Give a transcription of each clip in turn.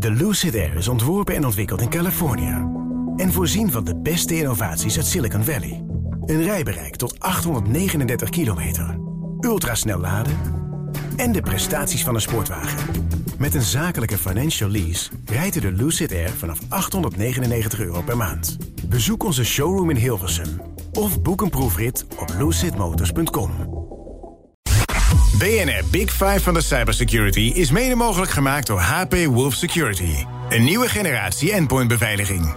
De Lucid Air is ontworpen en ontwikkeld in Californië. En voorzien van de beste innovaties uit Silicon Valley. Een rijbereik tot 839 kilometer. Ultrasnel laden en de prestaties van een sportwagen. Met een zakelijke financial lease rijdt u de Lucid Air vanaf €899 per maand. Bezoek onze showroom in Hilversum of boek een proefrit op lucidmotors.com. BNR Big Five van de cybersecurity is mede mogelijk gemaakt door HP Wolf Security. Een nieuwe generatie endpointbeveiliging.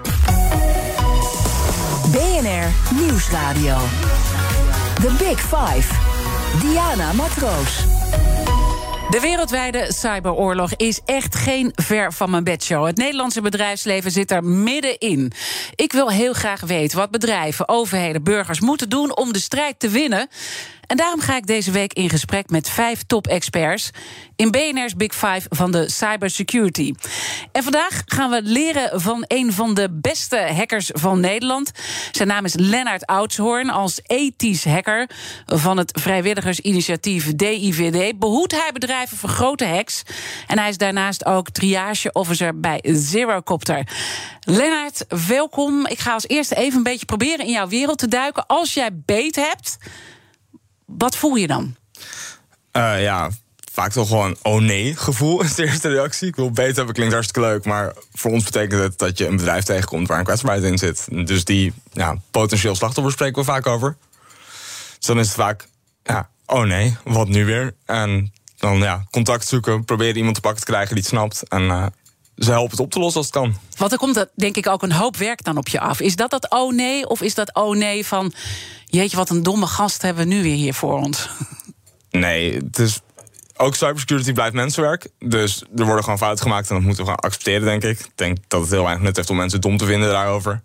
BNR Nieuwsradio. The Big Five. Diana Matroos. De wereldwijde cyberoorlog is echt geen ver van mijn bedshow. Het Nederlandse bedrijfsleven zit er middenin. Ik wil heel graag weten wat bedrijven, overheden, burgers moeten doen om de strijd te winnen. En daarom ga ik deze week in gesprek met 5 top-experts in BNR's Big Five van de cybersecurity. En vandaag gaan we leren van een van de beste hackers van Nederland. Zijn naam is Lennart Oudshoorn. Als ethisch hacker van het vrijwilligersinitiatief DIVD behoedt hij bedrijven voor grote hacks. En hij is daarnaast ook triage officer bij Zerocopter. Lennart, welkom. Ik ga als eerste even een beetje proberen in jouw wereld te duiken. Als jij beet hebt, wat voel je dan? Vaak toch gewoon oh nee gevoel is de eerste reactie. Ik wil beter hebben, klinkt hartstikke leuk, maar voor ons betekent het dat je een bedrijf tegenkomt waar een kwetsbaarheid in zit. Dus die potentieel slachtoffer spreken we vaak over. Dus dan is het vaak, oh nee, wat nu weer? En dan contact zoeken, proberen iemand te pakken te krijgen die het snapt. En ze helpen het op te lossen als het kan. Want er komt denk ik ook een hoop werk dan op je af. Is dat oh nee, of is dat oh nee van jeetje, wat een domme gast hebben we nu weer hier voor ons? Nee, het is ook cybersecurity blijft mensenwerk. Dus er worden gewoon fouten gemaakt en dat moeten we gaan accepteren, denk ik. Ik denk dat het heel weinig nut heeft om mensen dom te vinden daarover.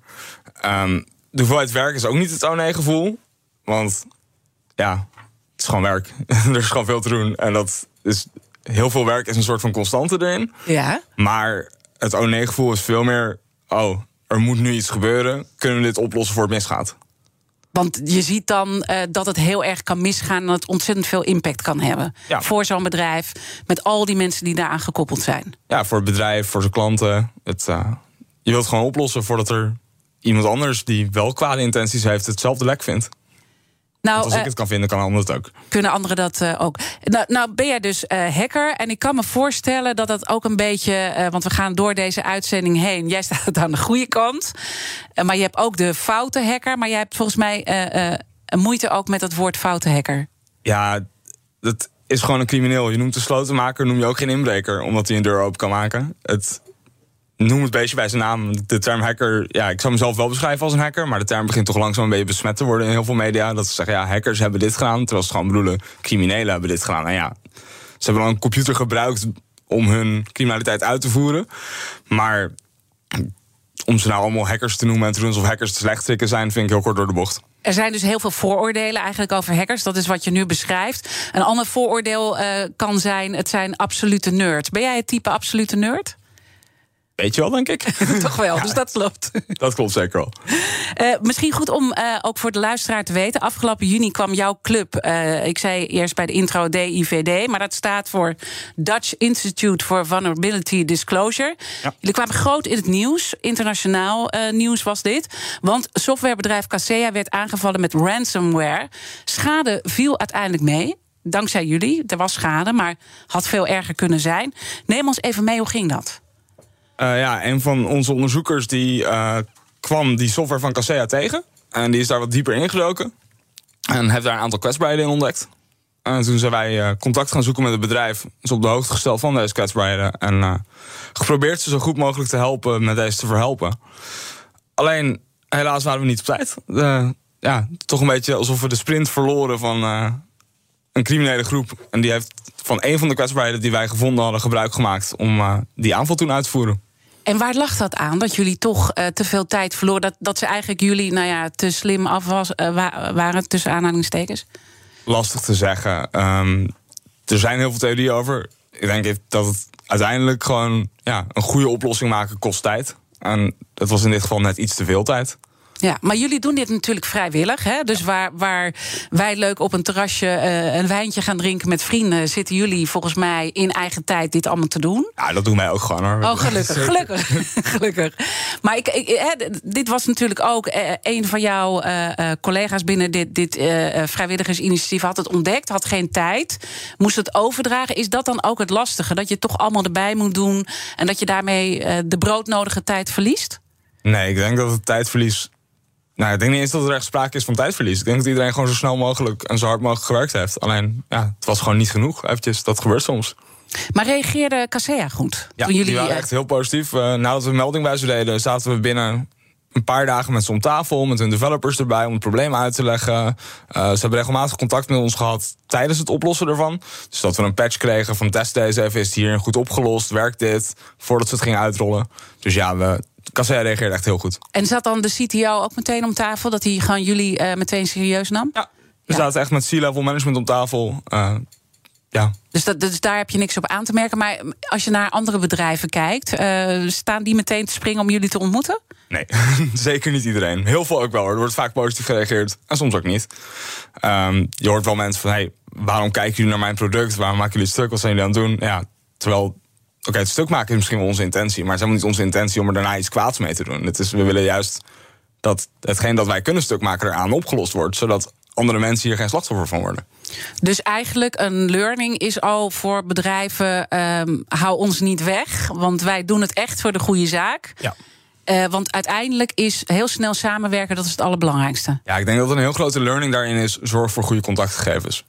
De hoeveelheid werk is ook niet het oh nee gevoel. Want het is gewoon werk. Er is gewoon veel te doen. En dat is heel veel werk is een soort van constante erin. Ja. Maar het oh nee gevoel is veel meer, er moet nu iets gebeuren. Kunnen we dit oplossen voor het misgaat? Want je ziet dan dat het heel erg kan misgaan en dat het ontzettend veel impact kan hebben. Ja. Voor zo'n bedrijf, met al die mensen die daaraan gekoppeld zijn. Ja, voor het bedrijf, voor zijn klanten. Je wilt het gewoon oplossen voordat er iemand anders die wel kwade intenties heeft hetzelfde lek vindt. Want als ik het kan vinden, kan een ander het ook. Kunnen anderen dat ook? Nou ben jij dus hacker. En ik kan me voorstellen dat dat ook een beetje, want we gaan door deze uitzending heen. Jij staat aan de goede kant. Maar je hebt ook de foute hacker. Maar jij hebt volgens mij moeite ook met het woord foute hacker. Ja, dat is gewoon een crimineel. Je noemt de slotenmaker, noem je ook geen inbreker, omdat hij een deur open kan maken. Noem het beestje bij zijn naam. De term hacker, ik zou mezelf wel beschrijven als een hacker, maar de term begint toch langzaam een beetje besmet te worden in heel veel media. Dat ze zeggen, hackers hebben dit gedaan, terwijl ze gewoon bedoelen, criminelen hebben dit gedaan. En ze hebben dan een computer gebruikt om hun criminaliteit uit te voeren. Maar om ze nou allemaal hackers te noemen en te doen alsof hackers te slechtrikken zijn, vind ik heel kort door de bocht. Er zijn dus heel veel vooroordelen eigenlijk over hackers. Dat is wat je nu beschrijft. Een ander vooroordeel kan zijn, het zijn absolute nerds. Ben jij het type absolute nerd? Weet je wel, denk ik. Toch wel, dus dat klopt. Dat klopt zeker wel. Misschien goed om ook voor de luisteraar te weten. Afgelopen juni kwam jouw club, ik zei eerst bij de intro DIVD, maar dat staat voor Dutch Institute for Vulnerability Disclosure. Ja. Jullie kwamen groot in het nieuws, internationaal nieuws was dit. Want softwarebedrijf Kaseya werd aangevallen met ransomware. Schade viel uiteindelijk mee. Dankzij jullie, er was schade, maar had veel erger kunnen zijn. Neem ons even mee, hoe ging dat? Een van onze onderzoekers die kwam die software van Kaseya tegen. En die is daar wat dieper ingedoken. En heeft daar een aantal kwetsbaarheden in ontdekt. En toen zijn wij contact gaan zoeken met het bedrijf. Is op de hoogte gesteld van deze kwetsbaarheden. En geprobeerd ze zo goed mogelijk te helpen met deze te verhelpen. Alleen, helaas waren we niet op tijd. Toch een beetje alsof we de sprint verloren van een criminele groep. En die heeft van een van de kwetsbaarheden die wij gevonden hadden gebruik gemaakt om die aanval toen uit te voeren. En waar lag dat aan, dat jullie toch te veel tijd verloren? Dat ze eigenlijk jullie te slim af waren, tussen aanhalingstekens? Lastig te zeggen. Er zijn heel veel theorieën over. Ik denk dat het uiteindelijk gewoon een goede oplossing maken kost tijd. En dat was in dit geval net iets te veel tijd. Ja, maar jullie doen dit natuurlijk vrijwillig. Hè? Dus waar wij leuk op een terrasje een wijntje gaan drinken met vrienden, zitten jullie volgens mij in eigen tijd dit allemaal te doen. Ja, dat doen wij ook gewoon, hoor. Oh, gelukkig. Maar dit was natuurlijk ook een van jouw collega's binnen dit vrijwilligersinitiatief had het ontdekt, had geen tijd, moest het overdragen. Is dat dan ook het lastige? Dat je het toch allemaal erbij moet doen en dat je daarmee de broodnodige tijd verliest? Nee, ik denk dat het tijdverlies... Nou, ik denk niet eens dat er echt sprake is van tijdverlies. Ik denk dat iedereen gewoon zo snel mogelijk en zo hard mogelijk gewerkt heeft. Alleen, ja, het was gewoon niet genoeg. Eventjes, dat gebeurt soms. Maar reageerde Kaseya goed? Ja, toen jullie, die waren echt heel positief. Nadat we een melding bij ze deden, zaten we binnen een paar dagen met ze om tafel, met hun developers erbij, om het probleem uit te leggen. Ze hebben regelmatig contact met ons gehad tijdens het oplossen ervan. Dus dat we een patch kregen van test deze even, is het hier goed opgelost, werkt dit, voordat ze het gingen uitrollen. Dus ja, Kaseya reageerde echt heel goed. En zat dan de CTO ook meteen om tafel, dat hij gewoon jullie meteen serieus nam? Ja, we zaten echt met C-level management om tafel. Ja. Dus daar heb je niks op aan te merken. Maar als je naar andere bedrijven kijkt, staan die meteen te springen om jullie te ontmoeten? Nee, zeker niet iedereen. Heel veel ook wel, hoor. Er wordt vaak positief gereageerd en soms ook niet. Je hoort wel mensen van, hey, waarom kijken jullie naar mijn product? Waarom maken jullie het stuk? Wat zijn jullie aan het doen? Ja, terwijl, oké, het stuk maken is misschien wel onze intentie, maar het is helemaal niet onze intentie om er daarna iets kwaads mee te doen. We willen juist dat hetgeen dat wij kunnen stuk maken eraan opgelost wordt, zodat andere mensen hier geen slachtoffer van worden. Dus eigenlijk een learning is al voor bedrijven, hou ons niet weg, want wij doen het echt voor de goede zaak. Ja. Want uiteindelijk is heel snel samenwerken, dat is het allerbelangrijkste. Ja, ik denk dat een heel grote learning daarin is, zorg voor goede contactgegevens.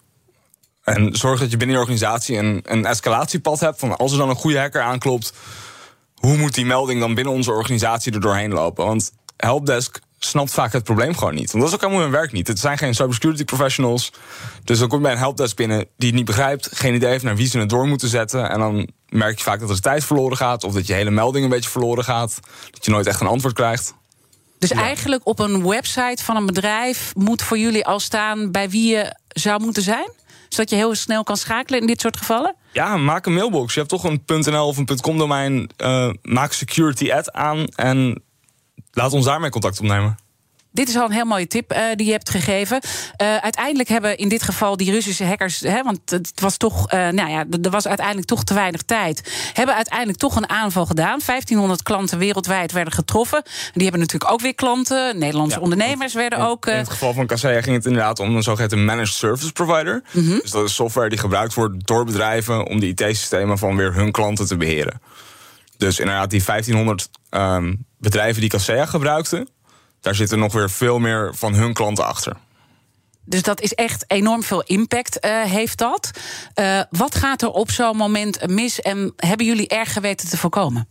En zorg dat je binnen je organisatie een escalatiepad hebt van als er dan een goede hacker aanklopt, hoe moet die melding dan binnen onze organisatie er doorheen lopen? Want helpdesk snapt vaak het probleem gewoon niet. Want dat is ook helemaal hun werk niet. Het zijn geen cybersecurity professionals. Dus dan kom je bij een helpdesk binnen die het niet begrijpt, geen idee heeft naar wie ze het door moeten zetten. En dan merk je vaak dat er tijd verloren gaat, of dat je hele melding een beetje verloren gaat. Dat je nooit echt een antwoord krijgt. Dus eigenlijk op een website van een bedrijf moet voor jullie al staan bij wie je zou moeten zijn? Zodat je heel snel kan schakelen in dit soort gevallen? Ja, maak een mailbox. Je hebt toch een .nl of een .com domein. Maak security ad aan en laat ons daarmee contact opnemen. Dit is al een heel mooie tip die je hebt gegeven. Uiteindelijk hebben in dit geval die Russische hackers, want het was toch, er was uiteindelijk toch te weinig tijd, hebben uiteindelijk toch een aanval gedaan. 1500 klanten wereldwijd werden getroffen. Die hebben natuurlijk ook weer klanten. Nederlandse ondernemers werden ook. In het geval van Kaseya ging het inderdaad om een zogeheten managed service provider. Mm-hmm. Dus dat is software die gebruikt wordt door bedrijven om de IT-systemen van weer hun klanten te beheren. Dus inderdaad, die 1500 bedrijven die Kaseya gebruikten, daar zitten nog weer veel meer van hun klanten achter. Dus dat is echt enorm veel impact, heeft dat. Wat gaat er op zo'n moment mis en hebben jullie erg weten te voorkomen?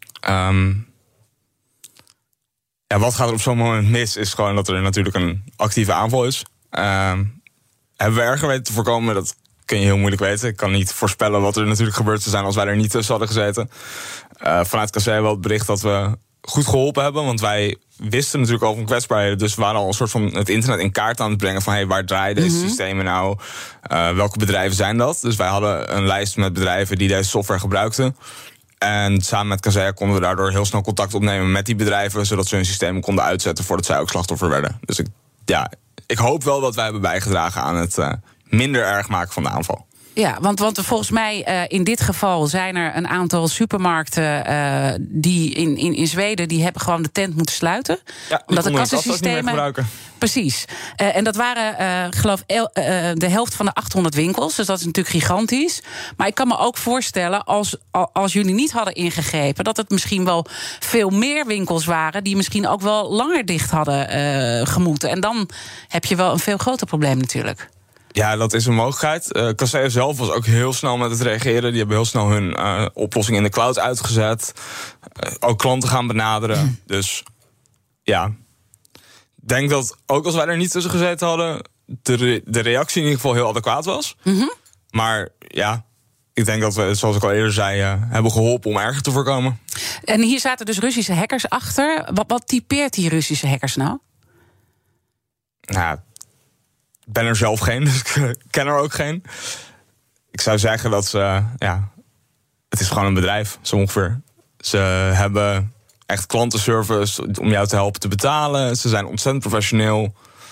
Wat gaat er op zo'n moment mis is gewoon dat er natuurlijk een actieve aanval is. Hebben we erger weten te voorkomen? Dat kun je heel moeilijk weten. Ik kan niet voorspellen wat er natuurlijk gebeurd zou zijn als wij er niet tussen hadden gezeten. Vanuit Kaseya wel het bericht dat we goed geholpen hebben, want wij wisten natuurlijk al van kwetsbaarheden, dus we waren al een soort van het internet in kaart aan het brengen van hey, waar draaien deze systemen nou? Welke bedrijven zijn dat? Dus wij hadden een lijst met bedrijven die deze software gebruikten. En samen met Kaseya konden we daardoor heel snel contact opnemen met die bedrijven, zodat ze hun systemen konden uitzetten voordat zij ook slachtoffer werden. Dus ik hoop wel dat wij hebben bijgedragen aan het minder erg maken van de aanval. Ja, want volgens mij in dit geval zijn er een aantal supermarkten die in Zweden, die hebben gewoon de tent moeten sluiten. Ja, omdat de kassasystemen niet meer gebruiken. Precies. En dat waren, geloof ik, de helft van de 800 winkels. Dus dat is natuurlijk gigantisch. Maar ik kan me ook voorstellen, als jullie niet hadden ingegrepen, dat het misschien wel veel meer winkels waren die misschien ook wel langer dicht hadden gemoeten. En dan heb je wel een veel groter probleem natuurlijk. Ja, dat is een mogelijkheid. Kaseya zelf was ook heel snel met het reageren. Die hebben heel snel hun oplossing in de cloud uitgezet. Ook klanten gaan benaderen. Dus ja, ik denk dat ook als wij er niet tussen gezeten hadden, de reactie in ieder geval heel adequaat was. Mm-hmm. Maar ja, ik denk dat we, zoals ik al eerder zei, hebben geholpen om erger te voorkomen. En hier zaten dus Russische hackers achter. Wat typeert die Russische hackers nou? Nou, ik ben er zelf geen, dus ik ken er ook geen. Ik zou zeggen dat ze, het is gewoon een bedrijf, zo ongeveer. Ze hebben echt klantenservice om jou te helpen te betalen. Ze zijn ontzettend professioneel.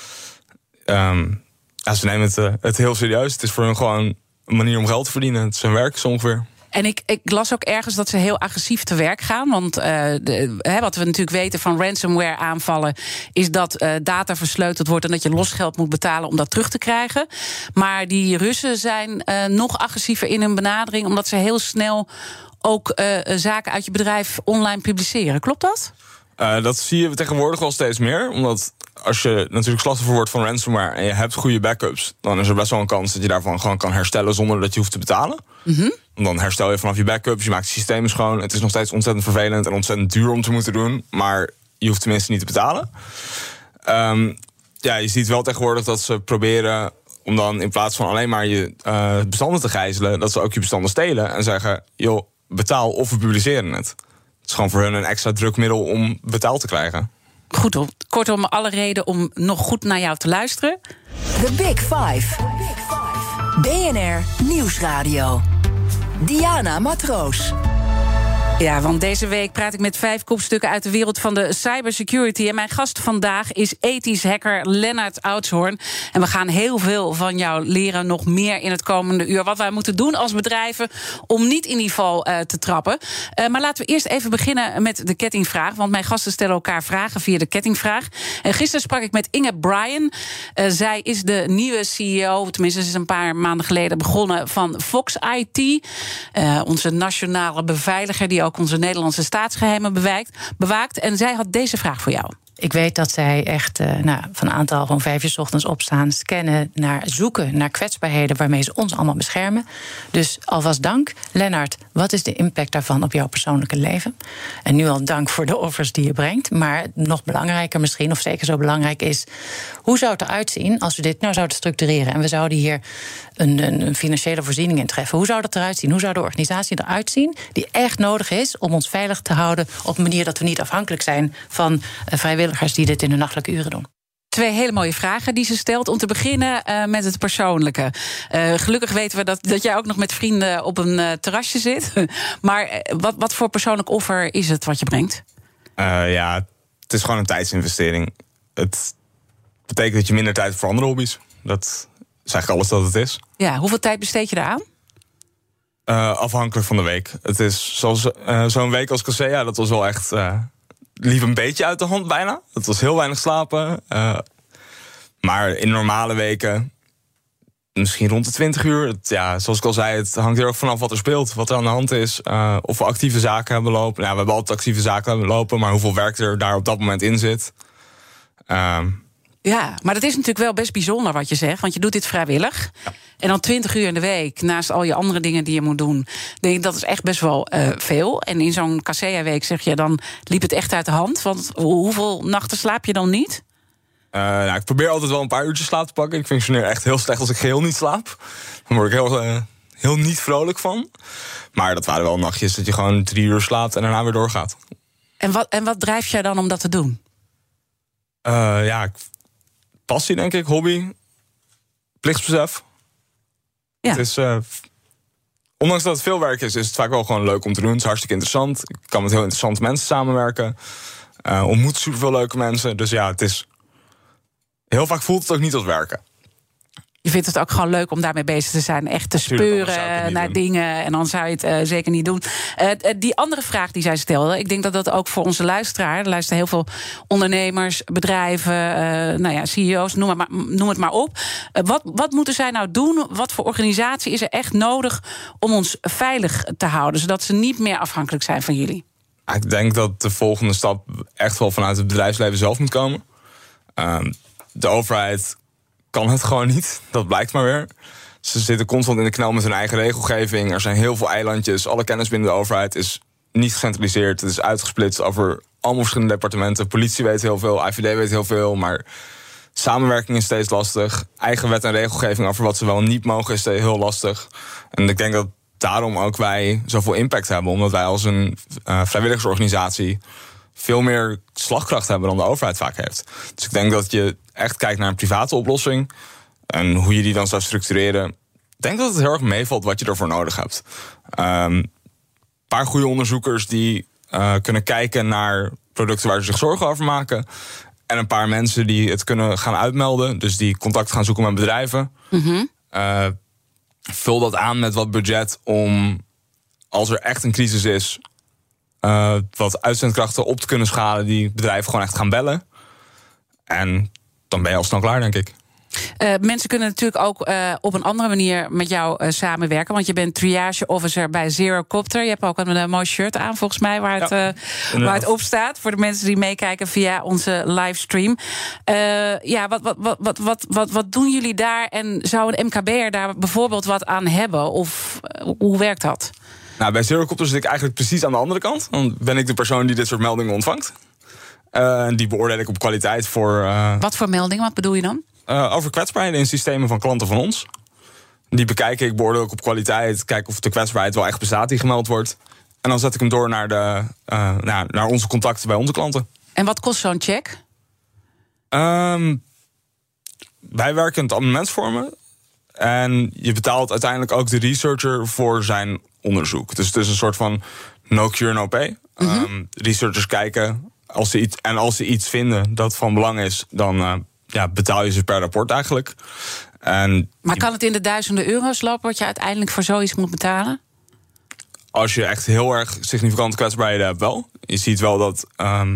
Ze nemen het heel serieus. Het is voor hun gewoon een manier om geld te verdienen. Het is hun werk zo ongeveer. En ik las ook ergens dat ze heel agressief te werk gaan. Want wat we natuurlijk weten van ransomware aanvallen is dat data versleuteld wordt en dat je losgeld moet betalen om dat terug te krijgen. Maar die Russen zijn nog agressiever in hun benadering, omdat ze heel snel ook zaken uit je bedrijf online publiceren. Klopt dat? Dat zie je tegenwoordig wel steeds meer. Omdat als je natuurlijk slachtoffer wordt van ransomware en je hebt goede backups, dan is er best wel een kans dat je daarvan gewoon kan herstellen zonder dat je hoeft te betalen. Mm-hmm. Dan herstel je vanaf je backups, je maakt het systeem schoon. Het is nog steeds ontzettend vervelend en ontzettend duur om te moeten doen, maar je hoeft tenminste niet te betalen. Je ziet wel tegenwoordig dat ze proberen om dan in plaats van alleen maar je bestanden te gijzelen, dat ze ook je bestanden stelen en zeggen, joh, betaal of we publiceren het. Het is gewoon voor hun een extra drukmiddel om betaald te krijgen. Goed, kortom, alle reden om nog goed naar jou te luisteren. The Big Five. BNR Nieuwsradio. Diana Matroos. Ja, want deze week praat ik met 5 kopstukken uit de wereld van de cybersecurity. En mijn gast vandaag is ethisch hacker Lennart Oudshoorn. En we gaan heel veel van jou leren, nog meer in het komende uur. Wat wij moeten doen als bedrijven om niet in die val te trappen. Maar laten we eerst even beginnen met de kettingvraag. Want mijn gasten stellen elkaar vragen via de kettingvraag. En gisteren sprak ik met Inge Bryan. Zij is de nieuwe CEO, tenminste ze is een paar maanden geleden begonnen, van Fox IT. Onze nationale beveiliger die ook onze Nederlandse staatsgeheimen bewaakt. En zij had deze vraag voor jou. Ik weet dat zij echt van een aantal gewoon 5 uur 's ochtends opstaan, scannen, zoeken naar kwetsbaarheden waarmee ze ons allemaal beschermen. Dus alvast dank. Lennart, wat is de impact daarvan op jouw persoonlijke leven? En nu al dank voor de offers die je brengt. Maar nog belangrijker misschien, of zeker zo belangrijk is, hoe zou het eruit zien als we dit nou zouden structureren en we zouden hier een financiële voorziening in treffen? Hoe zou dat eruit zien? Hoe zou de organisatie eruit zien die echt nodig is om ons veilig te houden op een manier dat we niet afhankelijk zijn van vrijwilligers die dit in hun nachtelijke uren doen? 2 hele mooie vragen die ze stelt. Om te beginnen met het persoonlijke. Gelukkig weten we dat jij ook nog met vrienden op een terrasje zit. Maar wat voor persoonlijk offer is het wat je brengt? Het is gewoon een tijdsinvestering. Het betekent dat je minder tijd hebt voor andere hobby's. Dat is eigenlijk alles dat het is. Ja, hoeveel tijd besteed je eraan? Afhankelijk van de week. Het is zoals zo'n week als Kaseya, dat was wel echt liep een beetje uit de hand bijna. Het was heel weinig slapen. Maar in normale weken misschien rond de 20 uur. Zoals ik al zei, het hangt er ook vanaf wat er speelt. Wat er aan de hand is. Of we actieve zaken hebben lopen. Ja, we hebben altijd actieve zaken hebben lopen. Maar hoeveel werk er daar op dat moment in zit. Ja, maar dat is natuurlijk wel best bijzonder wat je zegt. Want je doet dit vrijwillig. Ja. En dan 20 uur in de week, naast al je andere dingen die je moet doen. Denk ik, dat is echt best wel veel. En in zo'n Kaseya-week zeg je, dan liep het echt uit de hand. Want hoeveel nachten slaap je dan niet? Ik probeer altijd wel een paar uurtjes slaap te pakken. Ik functioneer echt heel slecht als ik geheel niet slaap. Dan word ik heel niet vrolijk van. Maar dat waren wel nachtjes dat je gewoon 3 uur slaapt en daarna weer doorgaat. En wat drijft jij dan om dat te doen? Passie, denk ik, hobby, plichtsbesef. Ja. Het is, ondanks dat het veel werk is het vaak wel gewoon leuk om te doen. Het is hartstikke interessant. Ik kan met heel interessante mensen samenwerken. Ontmoet superveel leuke mensen. Dus ja, het is heel vaak voelt het ook niet als werken. Je vindt het ook gewoon leuk om daarmee bezig te zijn. Echt te speuren naar dingen. En dan zou je het zeker niet doen. Die andere vraag die zij stelde, ik denk dat dat ook voor onze luisteraar, er luisteren heel veel ondernemers, bedrijven, CEO's, noem het maar op. Wat moeten zij nou doen? Wat voor organisatie is er echt nodig om ons veilig te houden, zodat ze niet meer afhankelijk zijn van jullie? Ik denk dat de volgende stap echt wel vanuit het bedrijfsleven zelf moet komen. De overheid kan het gewoon niet, dat blijkt maar weer. Ze zitten constant in de knel met hun eigen regelgeving. Er zijn heel veel eilandjes. Alle kennis binnen de overheid is niet gecentraliseerd. Het is uitgesplitst over allemaal verschillende departementen. Politie weet heel veel, IVD weet heel veel. Maar samenwerking is steeds lastig. Eigen wet en regelgeving over wat ze wel en niet mogen is steeds heel lastig. En ik denk dat daarom ook wij zoveel impact hebben. Omdat wij als een vrijwilligersorganisatie veel meer slagkracht hebben dan de overheid vaak heeft. Dus ik denk dat je echt kijkt naar een private oplossing en hoe je die dan zou structureren. Ik denk dat het heel erg meevalt wat je ervoor nodig hebt. Een paar goede onderzoekers die kunnen kijken naar producten waar ze zich zorgen over maken. En een paar mensen die het kunnen gaan uitmelden. Dus die contact gaan zoeken met bedrijven. Mm-hmm. Vul dat aan met wat budget om, als er echt een crisis is, wat uitzendkrachten op te kunnen schalen die bedrijven gewoon echt gaan bellen. En dan ben je al snel klaar, denk ik. Mensen kunnen natuurlijk ook op een andere manier met jou samenwerken. Want je bent triage officer bij Zerocopter. Je hebt ook een mooi shirt aan, volgens mij, waar het op staat. Voor de mensen die meekijken via onze livestream. Wat doen jullie daar? En zou een MKB'er daar bijvoorbeeld wat aan hebben? Of hoe werkt dat? Nou, bij Zerocopter zit ik eigenlijk precies aan de andere kant. Dan ben ik de persoon die dit soort meldingen ontvangt. Die beoordeel ik op kwaliteit voor... Wat voor meldingen? Wat bedoel je dan? Over kwetsbaarheden in systemen van klanten van ons. Die bekijk ik, beoordeel ik op kwaliteit. Kijk of de kwetsbaarheid wel echt bestaat die gemeld wordt. En dan zet ik hem door naar onze contacten bij onze klanten. En wat kost zo'n check? Wij werken in het abonnementsvormen. En je betaalt uiteindelijk ook de researcher voor zijn onderzoek. Dus het is een soort van no cure, no pay. Mm-hmm. Researchers kijken. Als ze iets vinden dat van belang is, dan betaal je ze per rapport eigenlijk. Maar kan het in de duizenden euro's lopen wat je uiteindelijk voor zoiets moet betalen? Als je echt heel erg significante kwetsbaarheden hebt, wel. Je ziet wel dat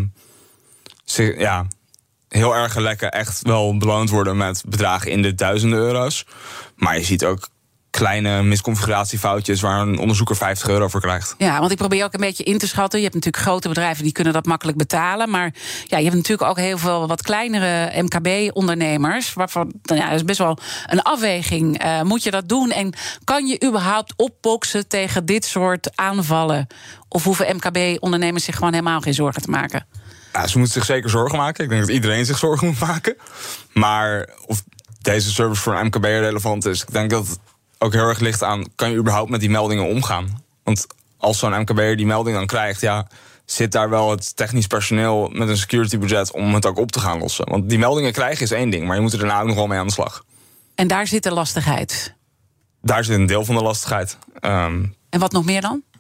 heel erge lekken echt wel beloond worden met bedragen in de duizenden euro's. Maar je ziet ook kleine misconfiguratiefoutjes waar een onderzoeker €50 voor krijgt. Ja, want ik probeer ook een beetje in te schatten. Je hebt natuurlijk grote bedrijven die kunnen dat makkelijk betalen. Maar je hebt natuurlijk ook heel veel wat kleinere MKB-ondernemers. Waarvan is best wel een afweging. Moet je dat doen? En kan je überhaupt opboksen tegen dit soort aanvallen? Of hoeven MKB-ondernemers zich gewoon helemaal geen zorgen te maken? Ja, ze moeten zich zeker zorgen maken. Ik denk dat iedereen zich zorgen moet maken. Maar of deze service voor een MKB'er relevant is, ik denk dat het ook heel erg ligt aan, kan je überhaupt met die meldingen omgaan? Want als zo'n MKB'er die melding dan krijgt, zit daar wel het technisch personeel met een security budget om het ook op te gaan lossen? Want die meldingen krijgen is één ding, maar je moet er daarna ook nog wel mee aan de slag. En daar zit de lastigheid? Daar zit een deel van de lastigheid. En wat nog meer dan?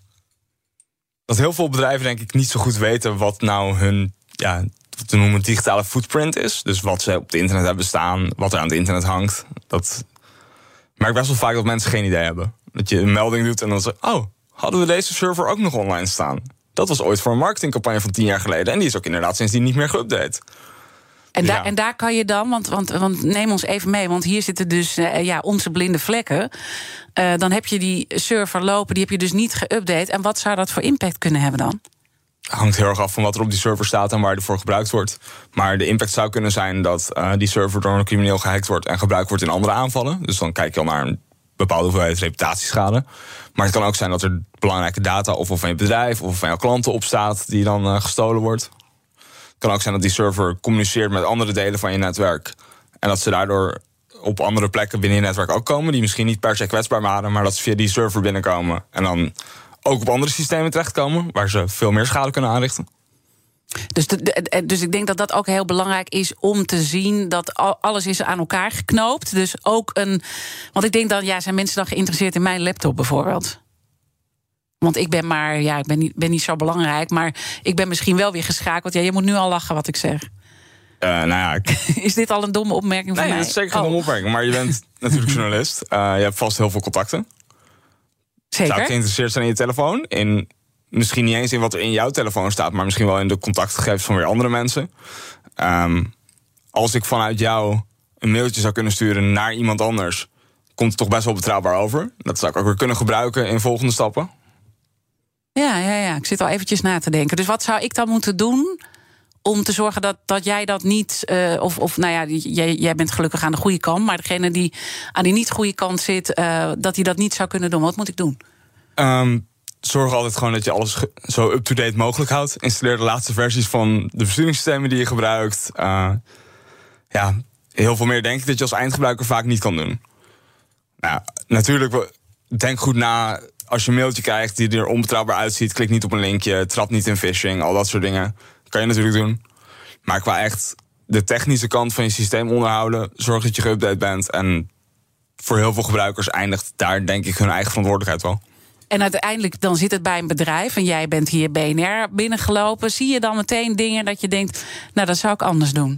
Dat heel veel bedrijven denk ik niet zo goed weten wat nou hun, wat we noemen digitale footprint is. Dus wat ze op het internet hebben staan, wat er aan het internet hangt. Dat merk best wel vaak dat mensen geen idee hebben. Dat je een melding doet en dan zeg je, hadden we deze server ook nog online staan? Dat was ooit voor een marketingcampagne van 10 jaar geleden. En die is ook inderdaad sindsdien niet meer geüpdate. En daar kan je dan, want neem ons even mee, want hier zitten dus onze blinde vlekken. Dan heb je die server lopen, die heb je dus niet geüpdate. En wat zou dat voor impact kunnen hebben dan? Hangt heel erg af van wat er op die server staat en waar die voor gebruikt wordt. Maar de impact zou kunnen zijn dat die server door een crimineel gehackt wordt en gebruikt wordt in andere aanvallen. Dus dan kijk je al naar een bepaalde hoeveelheid reputatieschade. Maar het kan ook zijn dat er belangrijke data of van je bedrijf of van jouw klanten op staat die dan gestolen wordt. Het kan ook zijn dat die server communiceert met andere delen van je netwerk. En dat ze daardoor op andere plekken binnen je netwerk ook komen die misschien niet per se kwetsbaar waren, maar dat ze via die server binnenkomen en dan ook op andere systemen terechtkomen waar ze veel meer schade kunnen aanrichten. Dus ik denk dat dat ook heel belangrijk is om te zien dat alles is aan elkaar geknoopt. Dus ook want ik denk dan, zijn mensen dan geïnteresseerd in mijn laptop bijvoorbeeld? Want ik ben ben niet zo belangrijk, maar ik ben misschien wel weer geschakeld. Ja, je moet nu al lachen wat ik zeg. Is dit al een domme opmerking van mij? Nee, dat is zeker geen domme opmerking. Maar je bent natuurlijk journalist. Je hebt vast heel veel contacten. Zeker. Zou ik geïnteresseerd zijn in je telefoon? Misschien niet eens in wat er in jouw telefoon staat, maar misschien wel in de contactgegevens van weer andere mensen. Als ik vanuit jou een mailtje zou kunnen sturen naar iemand anders, komt het toch best wel betrouwbaar over. Dat zou ik ook weer kunnen gebruiken in volgende stappen. Ja. Ik zit al eventjes na te denken. Dus wat zou ik dan moeten doen om te zorgen dat jij dat niet, jij bent gelukkig aan de goede kant, maar degene die aan die niet goede kant zit, dat hij dat niet zou kunnen doen. Wat moet ik doen? Zorg altijd gewoon dat je alles zo up-to-date mogelijk houdt. Installeer de laatste versies van de besturingssystemen die je gebruikt. Heel veel meer denk ik dat je als eindgebruiker vaak niet kan doen. Natuurlijk, denk goed na. Als je een mailtje krijgt die er onbetrouwbaar uitziet, klik niet op een linkje, trap niet in phishing, al dat soort dingen. Kan je natuurlijk doen. Maar qua echt de technische kant van je systeem onderhouden, zorg dat je geüpdate bent. En voor heel veel gebruikers eindigt daar denk ik hun eigen verantwoordelijkheid wel. En uiteindelijk dan zit het bij een bedrijf en jij bent hier BNR binnengelopen. Zie je dan meteen dingen dat je denkt, nou, dat zou ik anders doen?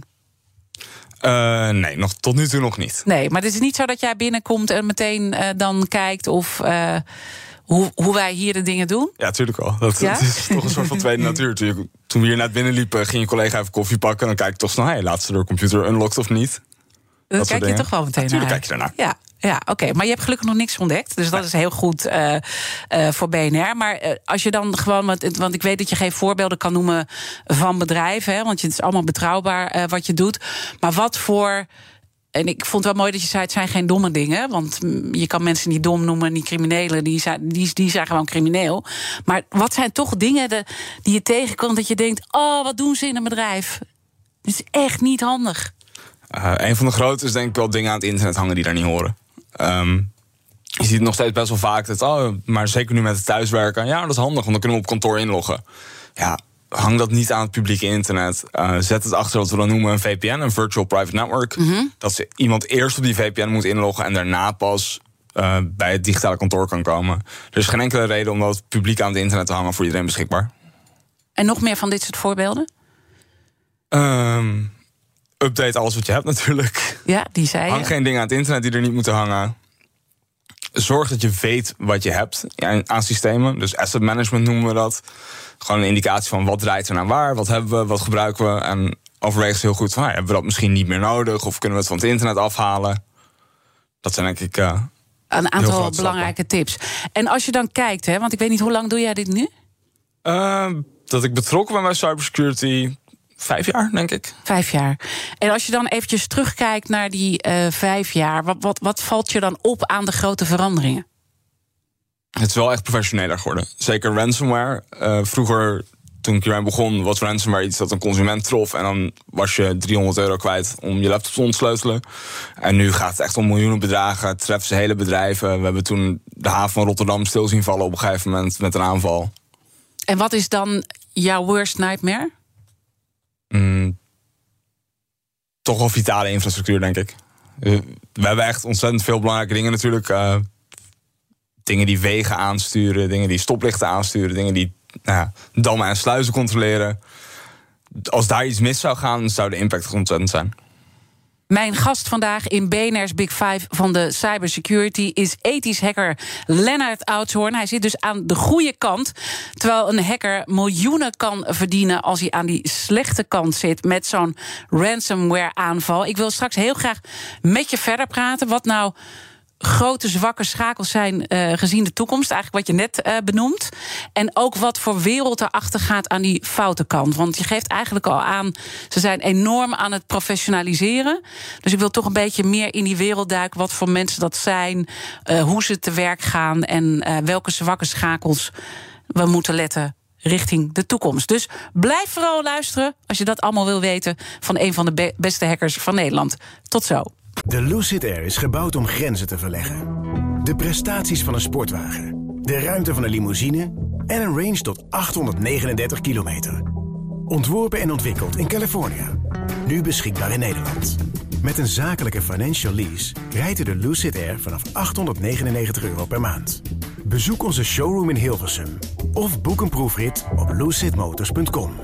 Nee, tot nu toe nog niet. Nee, maar het is niet zo dat jij binnenkomt en meteen dan kijkt of hoe wij hier de dingen doen? Ja, natuurlijk wel. Dat is toch een soort van tweede natuur. Toen we hier net binnen liepen, ging je collega even koffie pakken. En dan kijk ik toch snel, laat ze de computer unlocked of niet. Dan kijk je toch wel meteen naar. Kijk je daarna. Ja, oké. Maar je hebt gelukkig nog niks ontdekt. Dus dat is heel goed voor BNR. Maar als je dan gewoon... Want ik weet dat je geen voorbeelden kan noemen van bedrijven. Hè, want het is allemaal betrouwbaar wat je doet. Maar wat voor... En ik vond het wel mooi dat je zei, het zijn geen domme dingen. Want je kan mensen niet dom noemen, niet criminelen. Die zijn gewoon crimineel. Maar wat zijn toch dingen die je tegenkomt dat je denkt... wat doen ze in een bedrijf? Dit is echt niet handig. Een van de grote is denk ik wel dingen aan het internet hangen die daar niet horen. Je ziet het nog steeds best wel vaak. Maar zeker nu met het thuiswerken. Ja, dat is handig, want dan kunnen we op kantoor inloggen. Ja, hang dat niet aan het publieke internet. Zet het achter wat we dan noemen een VPN, een Virtual Private Network. Mm-hmm. Dat iemand eerst op die VPN moet inloggen en daarna pas bij het digitale kantoor kan komen. Er is geen enkele reden om dat publiek aan het internet te hangen voor iedereen beschikbaar. En nog meer van dit soort voorbeelden? Update alles wat je hebt natuurlijk. Ja, die zei je. Hang geen dingen aan het internet die er niet moeten hangen. Zorg dat je weet wat je hebt aan systemen. Dus asset management noemen we dat. Gewoon een indicatie van wat draait er naar waar, wat hebben we, wat gebruiken we. En overweeg heel goed van, hebben we dat misschien niet meer nodig? Of kunnen we het van het internet afhalen? Dat zijn denk ik een aantal belangrijke tips. En als je dan kijkt, want ik weet niet, hoe lang doe jij dit nu? Dat ik betrokken ben bij cybersecurity... 5 jaar, denk ik. 5 jaar. En als je dan eventjes terugkijkt naar die 5 jaar... Wat valt je dan op aan de grote veranderingen? Het is wel echt professioneler geworden. Zeker ransomware. Vroeger, toen ik hiermee begon, was ransomware iets dat een consument trof... en dan was je €300 kwijt om je laptop te ontsleutelen. En nu gaat het echt om miljoenen bedragen. Het treffen ze hele bedrijven. We hebben toen de haven van Rotterdam stil zien vallen op een gegeven moment met een aanval. En wat is dan jouw worst nightmare? Toch wel vitale infrastructuur, denk ik. We hebben echt ontzettend veel belangrijke dingen natuurlijk. Dingen die wegen aansturen, dingen die stoplichten aansturen... dingen die dammen en sluizen controleren. Als daar iets mis zou gaan, zou de impact ontzettend zijn. Mijn gast vandaag in BNR's Big Five van de cybersecurity... is ethisch hacker Lennart Oudshoorn. Hij zit dus aan de goede kant. Terwijl een hacker miljoenen kan verdienen... als hij aan die slechte kant zit met zo'n ransomware-aanval. Ik wil straks heel graag met je verder praten. Wat nou grote zwakke schakels zijn gezien de toekomst. Eigenlijk wat je net benoemt. En ook wat voor wereld erachter gaat aan die foute kant. Want je geeft eigenlijk al aan, ze zijn enorm aan het professionaliseren. Dus ik wil toch een beetje meer in die wereld duiken. Wat voor mensen dat zijn. Hoe ze te werk gaan. En welke zwakke schakels we moeten letten richting de toekomst. Dus blijf vooral luisteren als je dat allemaal wil weten van een van de beste hackers van Nederland. Tot zo. De Lucid Air is gebouwd om grenzen te verleggen. De prestaties van een sportwagen, de ruimte van een limousine en een range tot 839 kilometer. Ontworpen en ontwikkeld in Californië. Nu beschikbaar in Nederland. Met een zakelijke financial lease rijdt u de Lucid Air vanaf €899 per maand. Bezoek onze showroom in Hilversum of boek een proefrit op lucidmotors.com.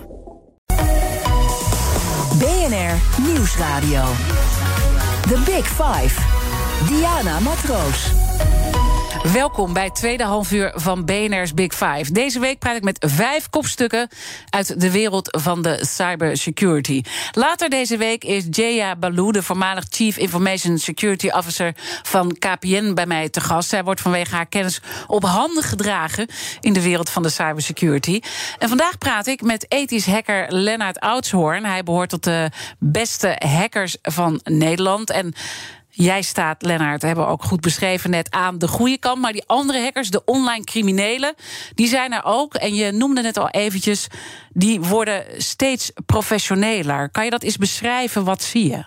BNR Nieuwsradio. The Big Five. Diana Matroos. Welkom bij het tweede halfuur van BNR's Big Five. Deze week praat ik met 5 kopstukken uit de wereld van de cybersecurity. Later deze week is Jaya Baloo, de voormalig Chief Information Security Officer van KPN, bij mij te gast. Zij wordt vanwege haar kennis op handen gedragen in de wereld van de cybersecurity. En vandaag praat ik met ethisch hacker Lennart Oudshoorn. Hij behoort tot de beste hackers van Nederland. En jij staat, Lennart, hebben we ook goed beschreven net, aan de goede kant. Maar die andere hackers, de online criminelen, die zijn er ook. En je noemde net al eventjes, die worden steeds professioneler. Kan je dat eens beschrijven? Wat zie je?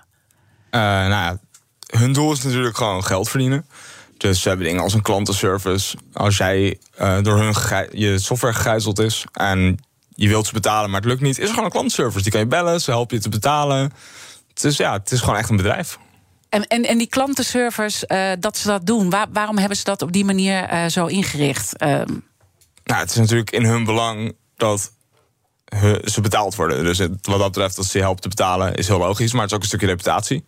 Hun doel is natuurlijk gewoon geld verdienen. Dus ze hebben dingen als een klantenservice. Als jij door hun je software gegijzeld is en je wilt ze betalen, maar het lukt niet, is er gewoon een klantenservice. Die kan je bellen, ze helpen je te betalen. Het is gewoon echt een bedrijf. En die klantenservice, dat ze dat doen, waarom hebben ze dat op die manier zo ingericht? Nou, het is natuurlijk in hun belang dat ze betaald worden. Dus wat dat betreft, dat ze je helpt te betalen, is heel logisch. Maar het is ook een stukje reputatie.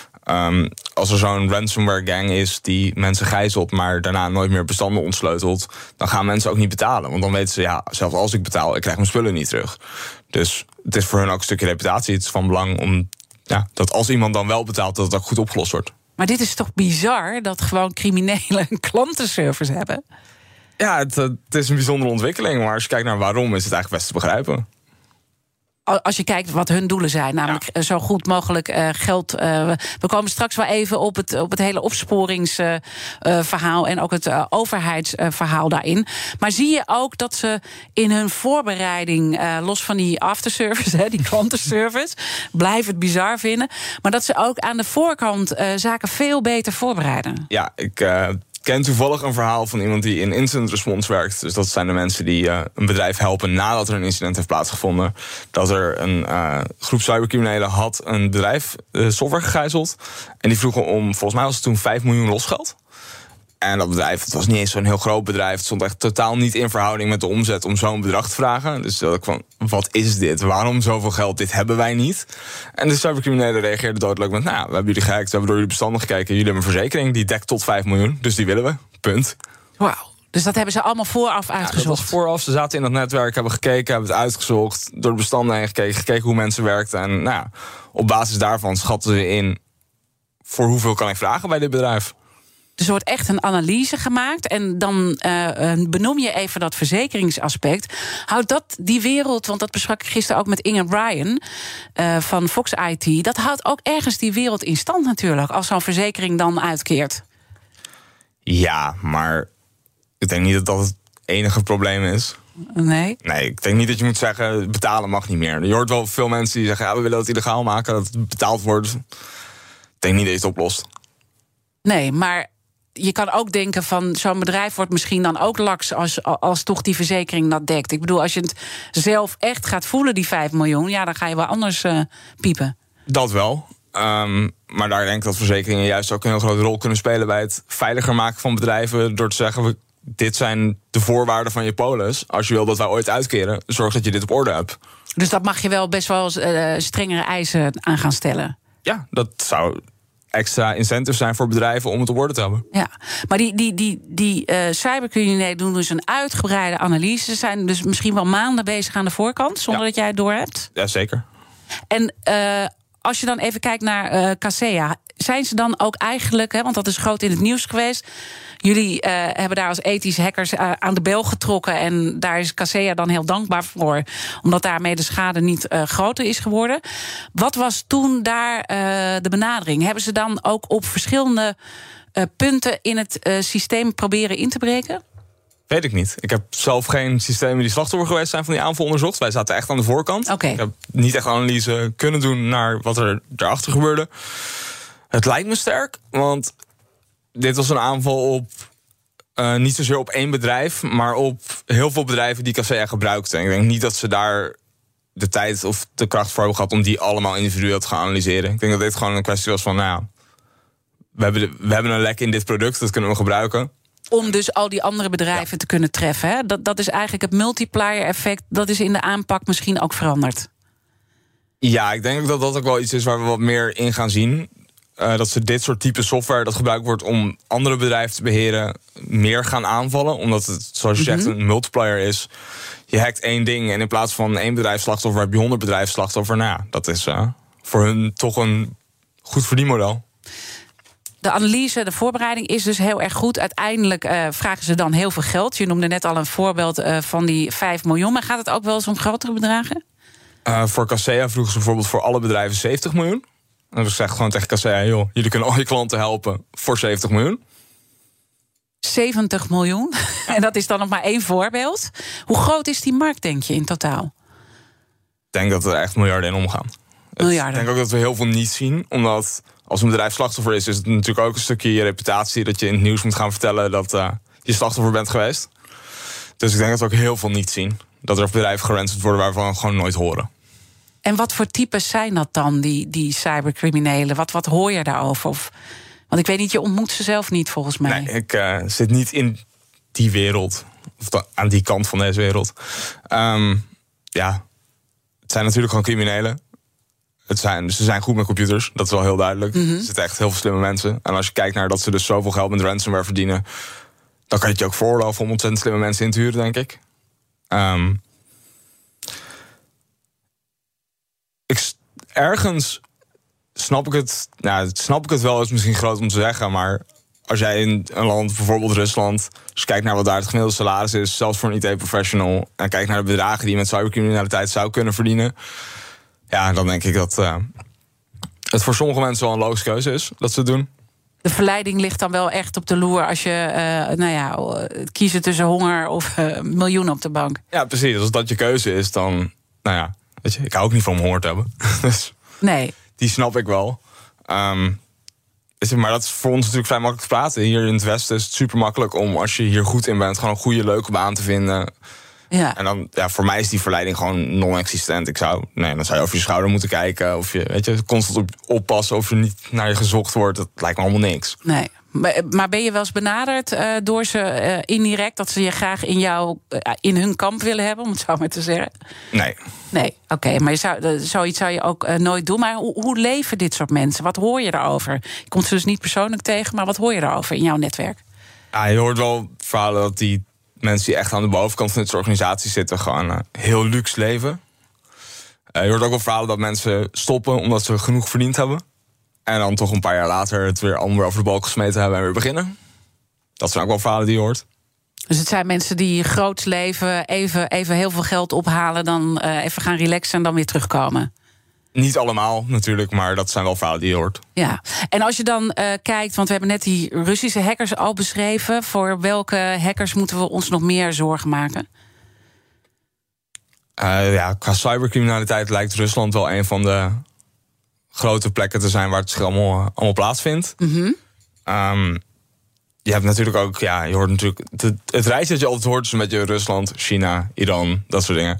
Als er zo'n ransomware gang is die mensen gijzelt, maar daarna nooit meer bestanden ontsleutelt, dan gaan mensen ook niet betalen. Want dan weten ze, ja, zelfs als ik betaal, ik krijg mijn spullen niet terug. Dus het is voor hun ook een stukje reputatie. Het is van belang om dat als iemand dan wel betaalt, dat het ook goed opgelost wordt. Maar dit is toch bizar dat gewoon criminelen een klantenservice hebben? Ja, het is een bijzondere ontwikkeling. Maar als je kijkt naar waarom, is het eigenlijk best te begrijpen. Als je kijkt wat hun doelen zijn, namelijk zo goed mogelijk geld. We komen straks wel even op het hele opsporingsverhaal en ook het overheidsverhaal daarin. Maar zie je ook dat ze in hun voorbereiding, los van die afterservice, die klantenservice, blijf het bizar vinden, maar dat ze ook aan de voorkant zaken veel beter voorbereiden? Ja, ik ken toevallig een verhaal van iemand die in incident response werkt. Dus dat zijn de mensen die een bedrijf helpen nadat er een incident heeft plaatsgevonden. Dat er een groep cybercriminelen had een bedrijf software gegijzeld. En die vroegen om, volgens mij was het toen 5 miljoen losgeld. En dat bedrijf, het was niet eens zo'n heel groot bedrijf. Het stond echt totaal niet in verhouding met de omzet om zo'n bedrag te vragen. Dus dat ik van, wat is dit? Waarom zoveel geld? Dit hebben wij niet. En de cybercriminelen reageerden doodleuk met, we hebben jullie gehackt, we hebben door jullie bestanden gekeken. Jullie hebben een verzekering, die dekt tot 5 miljoen. Dus die willen we. Punt. Wauw. Dus dat hebben ze allemaal vooraf uitgezocht? Ja, dat was vooraf. Ze zaten in dat netwerk, hebben gekeken, hebben het uitgezocht. Door de bestanden heen gekeken hoe mensen werkten. En op basis daarvan schatten ze in, voor hoeveel kan ik vragen bij dit bedrijf? Dus er wordt echt een analyse gemaakt en dan benoem je even dat verzekeringsaspect. Houdt dat die wereld, want dat besprak ik gisteren ook met Inge Bryan van Fox IT, dat houdt ook ergens die wereld in stand natuurlijk, als zo'n verzekering dan uitkeert. Ja, maar ik denk niet dat dat het enige probleem is. Nee, ik denk niet dat je moet zeggen, betalen mag niet meer. Je hoort wel veel mensen die zeggen, we willen dat illegaal maken, dat het betaald wordt. Ik denk niet dat je het oplost. Nee, maar je kan ook denken van, zo'n bedrijf wordt misschien dan ook laks als toch die verzekering dat dekt. Ik bedoel, als je het zelf echt gaat voelen, die 5 miljoen, dan ga je wel anders piepen. Dat wel. Maar daar denk ik dat verzekeringen juist ook een heel grote rol kunnen spelen bij het veiliger maken van bedrijven, door te zeggen, dit zijn de voorwaarden van je polis. Als je wil dat wij ooit uitkeren, zorg dat je dit op orde hebt. Dus dat mag je wel best wel strengere eisen aan gaan stellen? Ja, dat zou extra incentives zijn voor bedrijven om het op orde te hebben. Ja, maar die cybercriminelen doen dus een uitgebreide analyse. Ze zijn dus misschien wel maanden bezig aan de voorkant, zonder dat jij het doorhebt. Ja, zeker. En als je dan even kijkt naar Kaseya, zijn ze dan ook eigenlijk, want dat is groot in het nieuws geweest, jullie hebben daar als ethische hackers aan de bel getrokken en daar is Kaseya dan heel dankbaar voor, omdat daarmee de schade niet groter is geworden. Wat was toen daar de benadering? Hebben ze dan ook op verschillende punten in het systeem proberen in te breken? Weet ik niet. Ik heb zelf geen systemen die slachtoffer geweest zijn van die aanval onderzocht. Wij zaten echt aan de voorkant. Okay. Ik heb niet echt analyse kunnen doen naar wat er daarachter gebeurde. Het lijkt me sterk, want dit was een aanval op niet zozeer op één bedrijf, maar op heel veel bedrijven die Kaseya gebruikten. Ik denk niet dat ze daar de tijd of de kracht voor hebben gehad om die allemaal individueel te gaan analyseren. Ik denk dat dit gewoon een kwestie was van, we hebben een lek in dit product, dat kunnen we gebruiken. Om dus al die andere bedrijven te kunnen treffen. Hè? Dat is eigenlijk het multiplier effect. Dat is in de aanpak misschien ook veranderd. Ja, ik denk dat dat ook wel iets is waar we wat meer in gaan zien. Dat ze dit soort type software dat gebruikt wordt om andere bedrijven te beheren, meer gaan aanvallen. Omdat het, zoals je zegt, een multiplier is. Je hackt één ding en in plaats van 1 bedrijf slachtoffer heb je 100 bedrijven slachtoffer. Dat is voor hun toch een goed verdienmodel. De analyse, de voorbereiding is dus heel erg goed. Uiteindelijk vragen ze dan heel veel geld. Je noemde net al een voorbeeld van die 5 miljoen. Maar gaat het ook wel eens om grotere bedragen? Voor Kaseya vroegen ze bijvoorbeeld voor alle bedrijven 70 miljoen. En dus zegt gewoon tegen Kaseya, joh, jullie kunnen al je klanten helpen voor 70 miljoen. 70 miljoen? En dat is dan nog maar 1 voorbeeld. Hoe groot is die markt, denk je, in totaal? Ik denk dat er echt miljarden in omgaan. Miljarden. Ik denk ook dat we heel veel niet zien, omdat als een bedrijf slachtoffer is het natuurlijk ook een stukje je reputatie, dat je in het nieuws moet gaan vertellen dat je slachtoffer bent geweest. Dus ik denk dat we ook heel veel niet zien. Dat er bedrijven geransomd worden waarvan we gewoon nooit horen. En wat voor types zijn dat dan, die cybercriminelen? Wat hoor je daarover? Want ik weet niet, je ontmoet ze zelf niet, volgens mij. Nee, ik zit niet in die wereld. Of aan die kant van deze wereld. Het zijn natuurlijk gewoon criminelen. Ze zijn goed met computers, dat is wel heel duidelijk. Er zitten echt heel veel slimme mensen. En als je kijkt naar dat ze dus zoveel geld met ransomware verdienen, dan kan je het je ook veroorloven om ontzettend slimme mensen in te huren, denk ik. Ergens snap ik het. Nou, snap ik het wel, is misschien groot om te zeggen, maar als jij in een land, bijvoorbeeld Rusland, als je kijkt naar wat daar het gemiddelde salaris is, zelfs voor een IT-professional, en kijkt naar de bedragen die je met cybercriminaliteit zou kunnen verdienen, ja, dan denk ik dat het voor sommige mensen wel een logische keuze is dat ze het doen. De verleiding ligt dan wel echt op de loer als je kiezen tussen honger of miljoenen op de bank. Ja, precies. Als dat je keuze is, dan, weet je, ik hou ook niet van om honger te hebben. Dus nee. Die snap ik wel. Maar dat is voor ons natuurlijk vrij makkelijk te praten. Hier in het Westen is het super makkelijk om, als je hier goed in bent, gewoon een goede, leuke baan te vinden. Ja. En dan, voor mij is die verleiding gewoon non-existent. Dan zou je over je schouder moeten kijken. Of je constant oppassen of er niet naar je gezocht wordt. Dat lijkt me allemaal niks. Nee. Maar ben je wel eens benaderd door ze indirect, dat ze je graag in hun kamp willen hebben, om het zo maar te zeggen? Nee, oké. Maar zoiets zou je ook nooit doen. Maar hoe leven dit soort mensen? Wat hoor je daarover? Je komt ze dus niet persoonlijk tegen, maar wat hoor je daarover in jouw netwerk? Ja, je hoort wel verhalen dat die mensen die echt aan de bovenkant van dit soort organisaties zitten, gewoon heel luxe leven. Je hoort ook wel verhalen dat mensen stoppen omdat ze genoeg verdiend hebben. En dan toch een paar jaar later het weer allemaal over de balk gesmeten hebben en weer beginnen. Dat zijn ook wel verhalen die je hoort. Dus het zijn mensen die groots leven, even heel veel geld ophalen, dan even gaan relaxen en dan weer terugkomen. Niet allemaal natuurlijk, maar dat zijn wel verhalen die je hoort. Ja, en als je dan kijkt, want we hebben net die Russische hackers al beschreven, voor welke hackers moeten we ons nog meer zorgen maken? Qua cybercriminaliteit lijkt Rusland wel een van de grote plekken te zijn waar het zich allemaal plaatsvindt. Je hebt natuurlijk ook, je hoort natuurlijk het rijtje dat je altijd hoort is een beetje Rusland, China, Iran, dat soort dingen.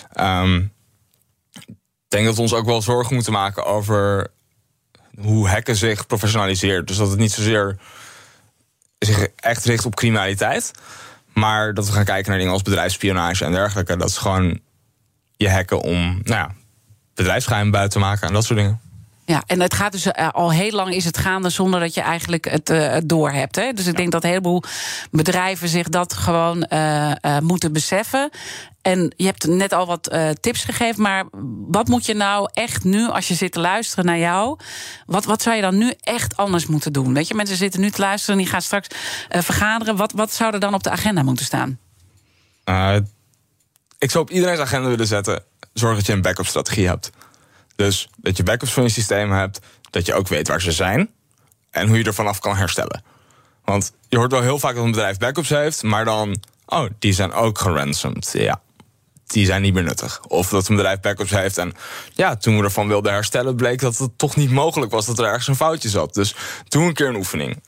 Ik denk dat we ons ook wel zorgen moeten maken over hoe hacken zich professionaliseert. Dus dat het niet zozeer zich echt richt op criminaliteit, maar dat we gaan kijken naar dingen als bedrijfsspionage en dergelijke. Dat is gewoon je hacken om bedrijfsgeheimen buiten te maken en dat soort dingen. Ja, en het gaat dus al heel lang is het gaande zonder dat je eigenlijk het door hebt. Hè? Dus ik denk dat een heleboel bedrijven zich dat gewoon moeten beseffen. En je hebt net al wat tips gegeven, maar wat moet je nou echt nu, als je zit te luisteren naar jou, wat zou je dan nu echt anders moeten doen? Weet je, mensen zitten nu te luisteren en die gaan straks vergaderen. Wat zou er dan op de agenda moeten staan? Ik zou op iedereen's agenda willen zetten, zorg dat je een backup strategie hebt. Dus dat je backups van je systeem hebt, dat je ook weet waar ze zijn en hoe je er vanaf kan herstellen. Want je hoort wel heel vaak dat een bedrijf backups heeft, maar dan, die zijn ook geransomd. Ja, die zijn niet meer nuttig. Of dat een bedrijf backups heeft en toen we ervan wilden herstellen, bleek dat het toch niet mogelijk was, dat er ergens een foutje zat. Dus doe een keer een oefening.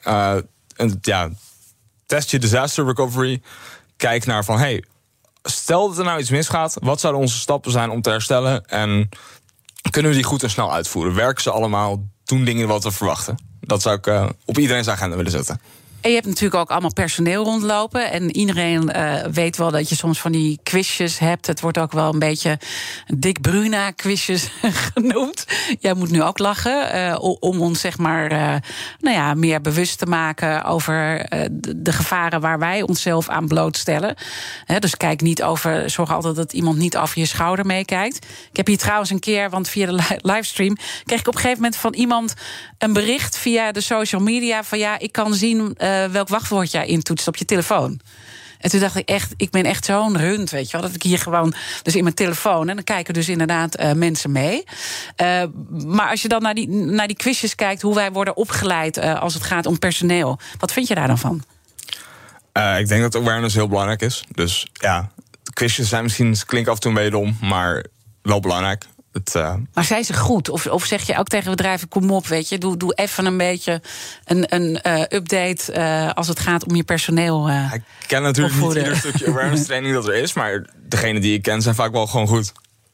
Test je disaster recovery. Kijk naar van, stel dat er nou iets misgaat, wat zouden onze stappen zijn om te herstellen en kunnen we die goed en snel uitvoeren? Werken ze allemaal? Doen dingen wat we verwachten? Dat zou ik op iedereen's agenda willen zetten. En je hebt natuurlijk ook allemaal personeel rondlopen. En iedereen weet wel dat je soms van die quizjes hebt. Het wordt ook wel een beetje Dick Bruna quizjes genoemd. Jij moet nu ook lachen. Om ons zeg maar meer bewust te maken over de gevaren waar wij onszelf aan blootstellen. Dus kijk niet over, zorg altijd dat iemand niet over je schouder meekijkt. Ik heb hier trouwens een keer, want via de livestream kreeg ik op een gegeven moment van iemand een bericht via de social media van ik kan zien welk wachtwoord jij intoetst op je telefoon. En toen dacht ik echt, ik ben echt zo'n rund, weet je wel, dat ik hier gewoon dus in mijn telefoon en dan kijken dus inderdaad mensen mee. Maar als je dan naar die quizjes kijkt, hoe wij worden opgeleid als het gaat om personeel, wat vind je daar dan van? Ik denk dat awareness heel belangrijk is. Dus de quizjes zijn misschien, klinken af en toe een beetje dom, maar wel belangrijk. Maar zijn ze goed? Of zeg je ook tegen bedrijven, kom op, weet je, doe even een beetje een update als het gaat om je personeel ik ken natuurlijk opvoeden. Niet ieder stukje awareness training dat er is, maar degene die ik ken zijn vaak wel gewoon goed. Ja,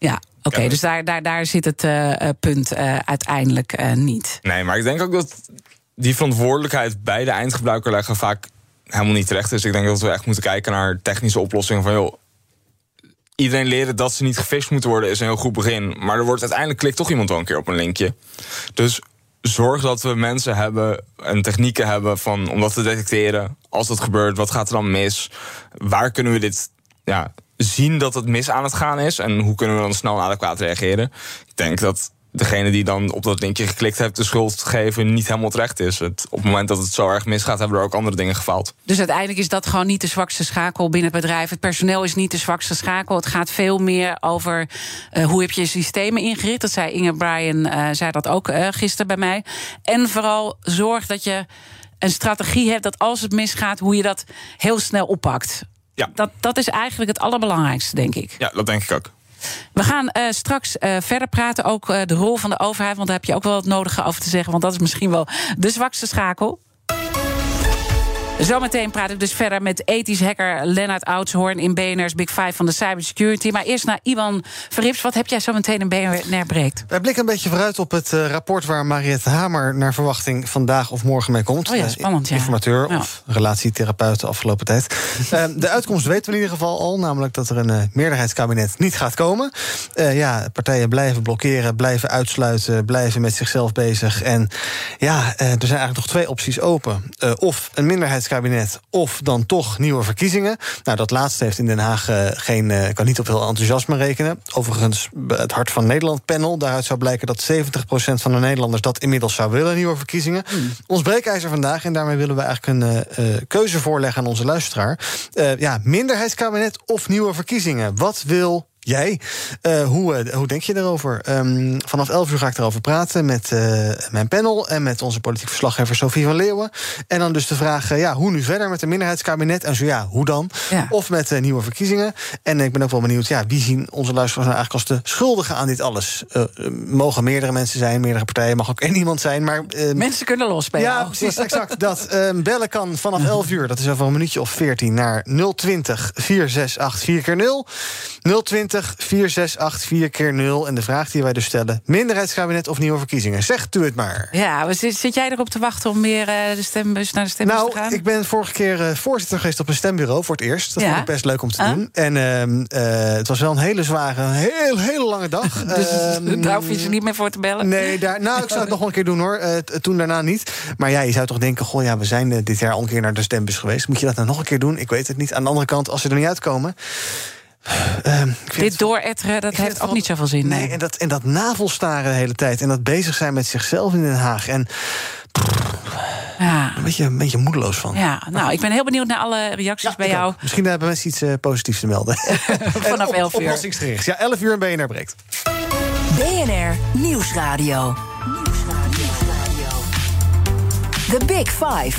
Oké, dus daar zit het punt uiteindelijk niet. Nee, maar ik denk ook dat die verantwoordelijkheid bij de eindgebruiker leggen vaak helemaal niet terecht is. Ik denk dat we echt moeten kijken naar technische oplossingen van, joh, iedereen leren dat ze niet gefisht moeten worden is een heel goed begin. Maar er wordt uiteindelijk klikt toch iemand wel een keer op een linkje. Dus zorg dat we mensen hebben en technieken hebben om dat te detecteren. Als dat gebeurt, wat gaat er dan mis? Waar kunnen we dit zien dat het mis aan het gaan is? En hoe kunnen we dan snel en adequaat reageren? Ik denk dat degene die dan op dat linkje geklikt heeft de schuld geven niet helemaal terecht is. Op het moment dat het zo erg misgaat, hebben er ook andere dingen gefaald. Dus uiteindelijk is dat gewoon niet de zwakste schakel binnen het bedrijf. Het personeel is niet de zwakste schakel. Het gaat veel meer over hoe heb je je systemen ingericht. Dat zei Inge Bryan, zei dat ook gisteren bij mij. En vooral zorg dat je een strategie hebt dat als het misgaat, hoe je dat heel snel oppakt. Ja. Dat is eigenlijk het allerbelangrijkste, denk ik. Ja, dat denk ik ook. We gaan straks verder praten, ook de rol van de overheid, want daar heb je ook wel het nodige over te zeggen, want dat is misschien wel de zwakste schakel. Zometeen praat ik dus verder met ethisch hacker Lennart Oudshoorn in BNR's Big Five van de cybersecurity. Maar eerst naar Iwan Verrips. Wat heb jij zometeen in BNR Breekt? Wij blikken een beetje vooruit op het rapport waar Mariette Hamer naar verwachting vandaag of morgen mee komt. Oh ja, spannend, ja. Informateur of relatietherapeut de afgelopen tijd. De uitkomst weten we in ieder geval al, namelijk dat er een meerderheidskabinet niet gaat komen. Partijen blijven blokkeren, blijven uitsluiten, blijven met zichzelf bezig. En er zijn eigenlijk nog 2 opties open. Of een minderheidskabinet, of dan toch nieuwe verkiezingen. Nou, dat laatste heeft in Den Haag kan niet op heel enthousiasme rekenen. Overigens, het Hart van Nederland panel, daaruit zou blijken dat 70% van de Nederlanders dat inmiddels zou willen, nieuwe verkiezingen. Ons breekijzer vandaag, en daarmee willen we eigenlijk een keuze voorleggen aan onze luisteraar. Minderheidskabinet of nieuwe verkiezingen. Wat wil jij? Hoe denk je erover? Vanaf 11 uur ga ik erover praten met mijn panel en met onze politiek verslaggever Sophie van Leeuwen. En dan dus de vraag, hoe nu verder met een minderheidskabinet? En zo hoe dan? Ja. Of met nieuwe verkiezingen? En ik ben ook wel benieuwd, wie zien onze luisteraars nou eigenlijk als de schuldigen aan dit alles? Mogen meerdere mensen zijn, meerdere partijen, mag ook één iemand zijn, maar mensen kunnen losspelen. Ja, precies, exact. Dat bellen kan vanaf 11 uur, dat is over een minuutje of 14, naar 020 468 4x0. 020 468 4x0. En de vraag die wij dus stellen: minderheidskabinet of nieuwe verkiezingen? Zegt u het maar. Ja, zit jij erop te wachten om weer naar de stembus te gaan? Ik ben vorige keer voorzitter geweest op een stembureau voor het eerst. Dat vond ik best leuk om te doen. En het was wel een hele zware, hele lange dag. Dus daar hoef je ze niet meer voor te bellen? Nee, ik zou het nog wel een keer doen hoor. Toen daarna niet. Maar je zou toch denken, we zijn dit jaar al een keer naar de stembus geweest. Moet je dat nou nog een keer doen? Ik weet het niet. Aan de andere kant, als ze er niet uitkomen, dit dooretteren, dat heeft ook niet zoveel zin. Nee, en dat navelstaren de hele tijd. En dat bezig zijn met zichzelf in Den Haag. En een beetje moedeloos van. Ja, ik ben heel benieuwd naar alle reacties bij jou. Ook. Misschien hebben mensen iets positiefs te melden. Vanaf 11 uur. Oplossingsgericht. 11 uur en BNR Breekt. BNR Nieuwsradio. The Big Five.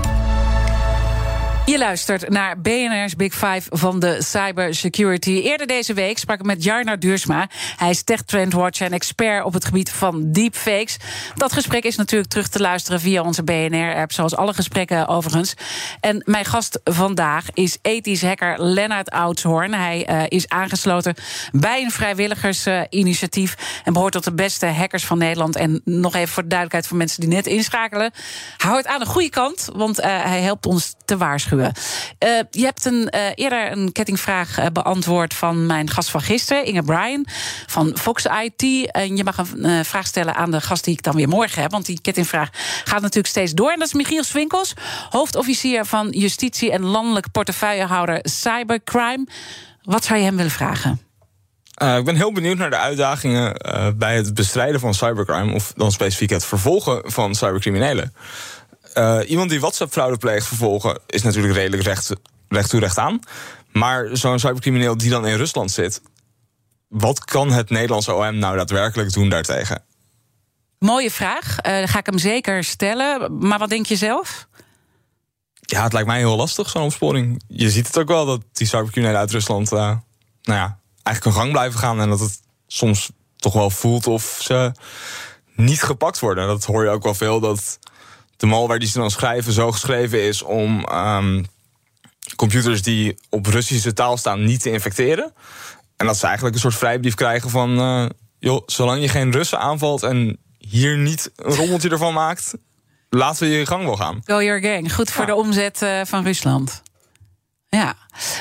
Je luistert naar BNR's Big Five van de cybersecurity. Eerder deze week sprak ik met Jarno Duursma. Hij is tech trendwatcher en expert op het gebied van deepfakes. Dat gesprek is natuurlijk terug te luisteren via onze BNR-app, zoals alle gesprekken overigens. En mijn gast vandaag is ethisch hacker Lennart Oudshoorn. Hij is aangesloten bij een vrijwilligersinitiatief en behoort tot de beste hackers van Nederland. En nog even voor de duidelijkheid voor mensen die net inschakelen: hij hoort aan de goede kant, want hij helpt ons te waarschuwen. Je hebt eerder een kettingvraag beantwoord van mijn gast van gisteren, Inge Bryan van Fox IT. En je mag een vraag stellen aan de gast die ik dan weer morgen heb, want die kettingvraag gaat natuurlijk steeds door. En dat is Michiel Swinkels, hoofdofficier van Justitie en landelijk portefeuillehouder Cybercrime. Wat zou je hem willen vragen? Ik ben heel benieuwd naar de uitdagingen bij het bestrijden van cybercrime, of dan specifiek het vervolgen van cybercriminelen. Iemand die WhatsApp-fraude pleegt vervolgen is natuurlijk redelijk recht toe recht aan. Maar zo'n cybercrimineel die dan in Rusland zit, wat kan het Nederlandse OM nou daadwerkelijk doen daartegen? Mooie vraag. Ga ik hem zeker stellen. Maar wat denk je zelf? Ja, het lijkt mij heel lastig, zo'n opsporing. Je ziet het ook wel dat die cybercriminelen uit Rusland eigenlijk hun gang blijven gaan. En dat het soms toch wel voelt of ze niet gepakt worden. Dat hoor je ook wel veel, dat de malware die ze dan schrijven zo geschreven is om computers die op Russische taal staan niet te infecteren. En dat ze eigenlijk een soort vrijbrief krijgen van... joh, zolang je geen Russen aanvalt en hier niet een rommeltje ervan maakt... laten we je gang wel gaan. Go your gang. Goed voor de omzet van Rusland. Ja.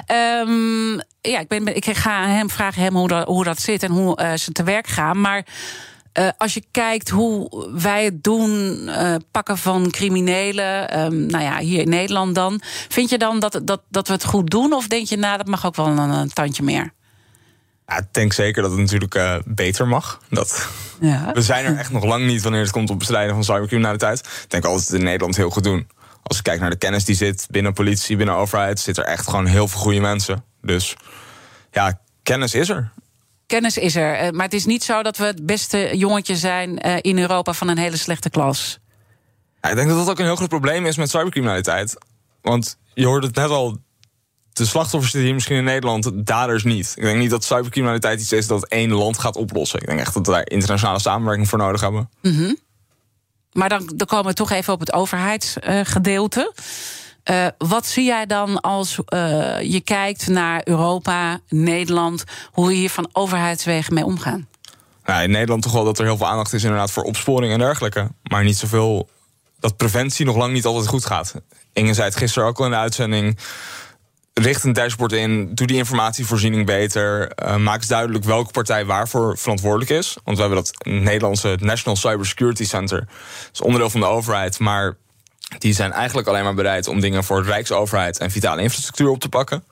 Ik ga hem vragen hoe dat zit en hoe ze te werk gaan. Maar als je kijkt hoe wij het doen, pakken van criminelen... hier in Nederland dan... vind je dan dat we het goed doen? Of denk je, dat mag ook wel een tandje meer? Ja, ik denk zeker dat het natuurlijk beter mag. We zijn er echt nog lang niet wanneer het komt op bestrijden van cybercriminaliteit. Ik denk altijd dat het in Nederland heel goed doen. Als je kijkt naar de kennis die zit binnen politie, binnen overheid... zit er echt gewoon heel veel goede mensen. Dus ja, kennis is er. Kennis is er, maar het is niet zo dat we het beste jongetje zijn... in Europa van een hele slechte klas. Ja, ik denk dat dat ook een heel groot probleem is met cybercriminaliteit. Want je hoorde het net al... de slachtoffers zitten hier misschien in Nederland, daders niet. Ik denk niet dat cybercriminaliteit iets is dat één land gaat oplossen. Ik denk echt dat we daar internationale samenwerking voor nodig hebben. Mm-hmm. Maar dan komen we toch even op het overheidsgedeelte. Wat zie jij dan als je kijkt naar Europa, Nederland... hoe we hier van overheidswegen mee omgaan? Nou, in Nederland toch wel dat er heel veel aandacht is inderdaad voor opsporing en dergelijke. Maar niet zoveel dat preventie nog lang niet altijd goed gaat. Inge zei het gisteren ook al in de uitzending... richt een dashboard in, doe die informatievoorziening beter... maak eens duidelijk welke partij waarvoor verantwoordelijk is. Want we hebben dat Nederlandse National Cybersecurity Center. Dat is onderdeel van de overheid, maar die zijn eigenlijk alleen maar bereid... om dingen voor de Rijksoverheid en vitale infrastructuur op te pakken.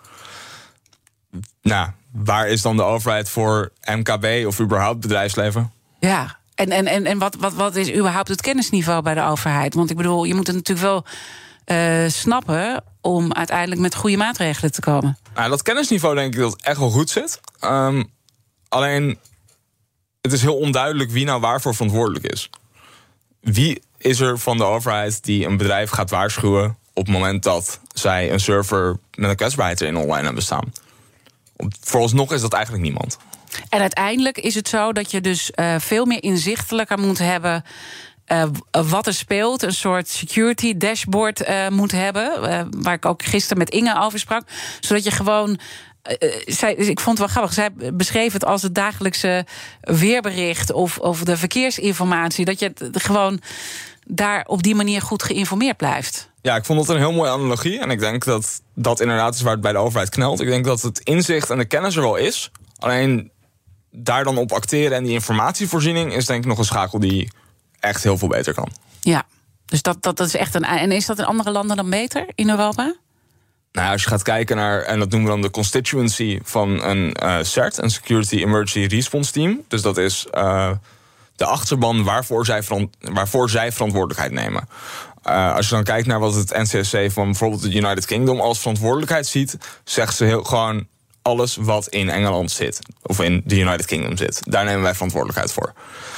Nou, waar is dan de overheid voor MKB of überhaupt bedrijfsleven? Ja, en wat is überhaupt het kennisniveau bij de overheid? Want ik bedoel, je moet het natuurlijk wel... snappen om uiteindelijk met goede maatregelen te komen. Nou, dat kennisniveau denk ik dat het echt wel goed zit. Alleen, het is heel onduidelijk wie nou waarvoor verantwoordelijk is. Wie is er van de overheid die een bedrijf gaat waarschuwen... op het moment dat zij een server met een kwetsbaarheid erin online hebben staan? Vooralsnog is dat eigenlijk niemand. En uiteindelijk is het zo dat je dus veel meer inzichtelijker moet hebben... wat er speelt, een soort security dashboard moet hebben... waar ik ook gisteren met Inge over sprak... zodat je gewoon... ik vond het wel grappig, zij beschreef het als het dagelijkse weerbericht... of de verkeersinformatie, dat je gewoon daar op die manier goed geïnformeerd blijft. Ja, ik vond dat een heel mooie analogie. En ik denk dat dat inderdaad is waar het bij de overheid knelt. Ik denk dat het inzicht en de kennis er wel is. Alleen daar dan op acteren en die informatievoorziening... is denk ik nog een schakel die... echt heel veel beter kan. Ja, dus dat is echt een... En is dat in andere landen dan beter in Europa? Nou, als je gaat kijken naar... en dat noemen we dan de constituency van een CERT... een Security Emergency Response Team. Dus dat is de achterban waarvoor zij verantwoordelijkheid nemen. Als je dan kijkt naar wat het NCSC van bijvoorbeeld het United Kingdom... als verantwoordelijkheid ziet, zegt ze gewoon... alles wat in Engeland zit, of in de United Kingdom zit. Daar nemen wij verantwoordelijkheid voor.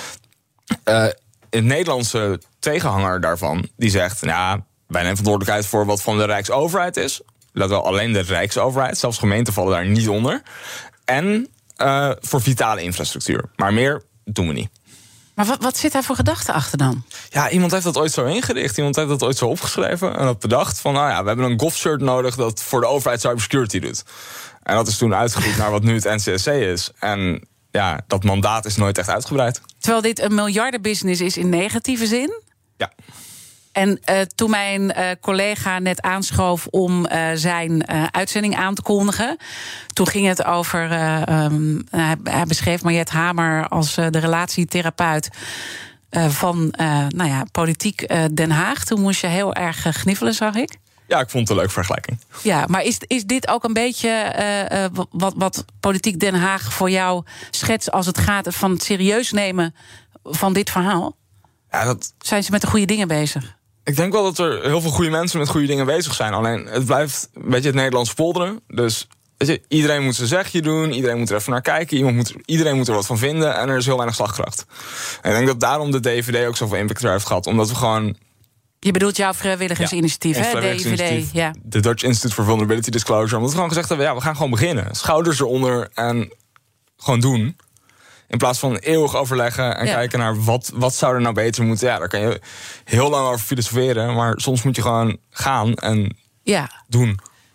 Het Nederlandse tegenhanger daarvan, die zegt... nou, wij nemen verantwoordelijkheid voor wat van de Rijksoverheid is. Let wel, alleen de Rijksoverheid, zelfs gemeenten vallen daar niet onder. En voor vitale infrastructuur. Maar meer doen we niet. Maar wat zit daar voor gedachte achter dan? Ja, iemand heeft dat ooit zo ingericht. Iemand heeft dat ooit zo opgeschreven en dat bedacht van... nou ja, we hebben een GovCert nodig dat voor de overheid cybersecurity doet. En dat is toen uitgegroeid naar wat nu het NCSC is. En ja, dat mandaat is nooit echt uitgebreid. Terwijl dit een miljardenbusiness is in negatieve zin? Ja. En toen mijn collega net aanschoof om zijn uitzending aan te kondigen... toen ging het over... hij beschreef Mariette Hamer als de relatietherapeut... van politiek Den Haag. Toen moest je heel erg gniffelen, zag ik. Ja, ik vond het een leuke vergelijking. Ja, maar is dit ook een beetje wat politiek Den Haag voor jou schetst... als het gaat van het serieus nemen van dit verhaal? Ja, zijn ze met de goede dingen bezig? Ik denk wel dat er heel veel goede mensen met goede dingen bezig zijn. Alleen het blijft een beetje het Nederlands polderen. Dus weet je, iedereen moet zijn zegje doen. Iedereen moet er even naar kijken. Iedereen moet er wat van vinden. En er is heel weinig slagkracht. En ik denk dat daarom de DVD ook zoveel impact heeft gehad. Omdat we gewoon... Je bedoelt jouw vrijwilligersinitiatief, hè? DVD, ja. De Dutch Institute for Vulnerability Disclosure. Omdat we gewoon gezegd hebben, we gaan gewoon beginnen. Schouders eronder en gewoon doen. In plaats van eeuwig overleggen en kijken naar wat zou er nou beter moeten. Ja, daar kan je heel lang over filosoferen. Maar soms moet je gewoon gaan en doen.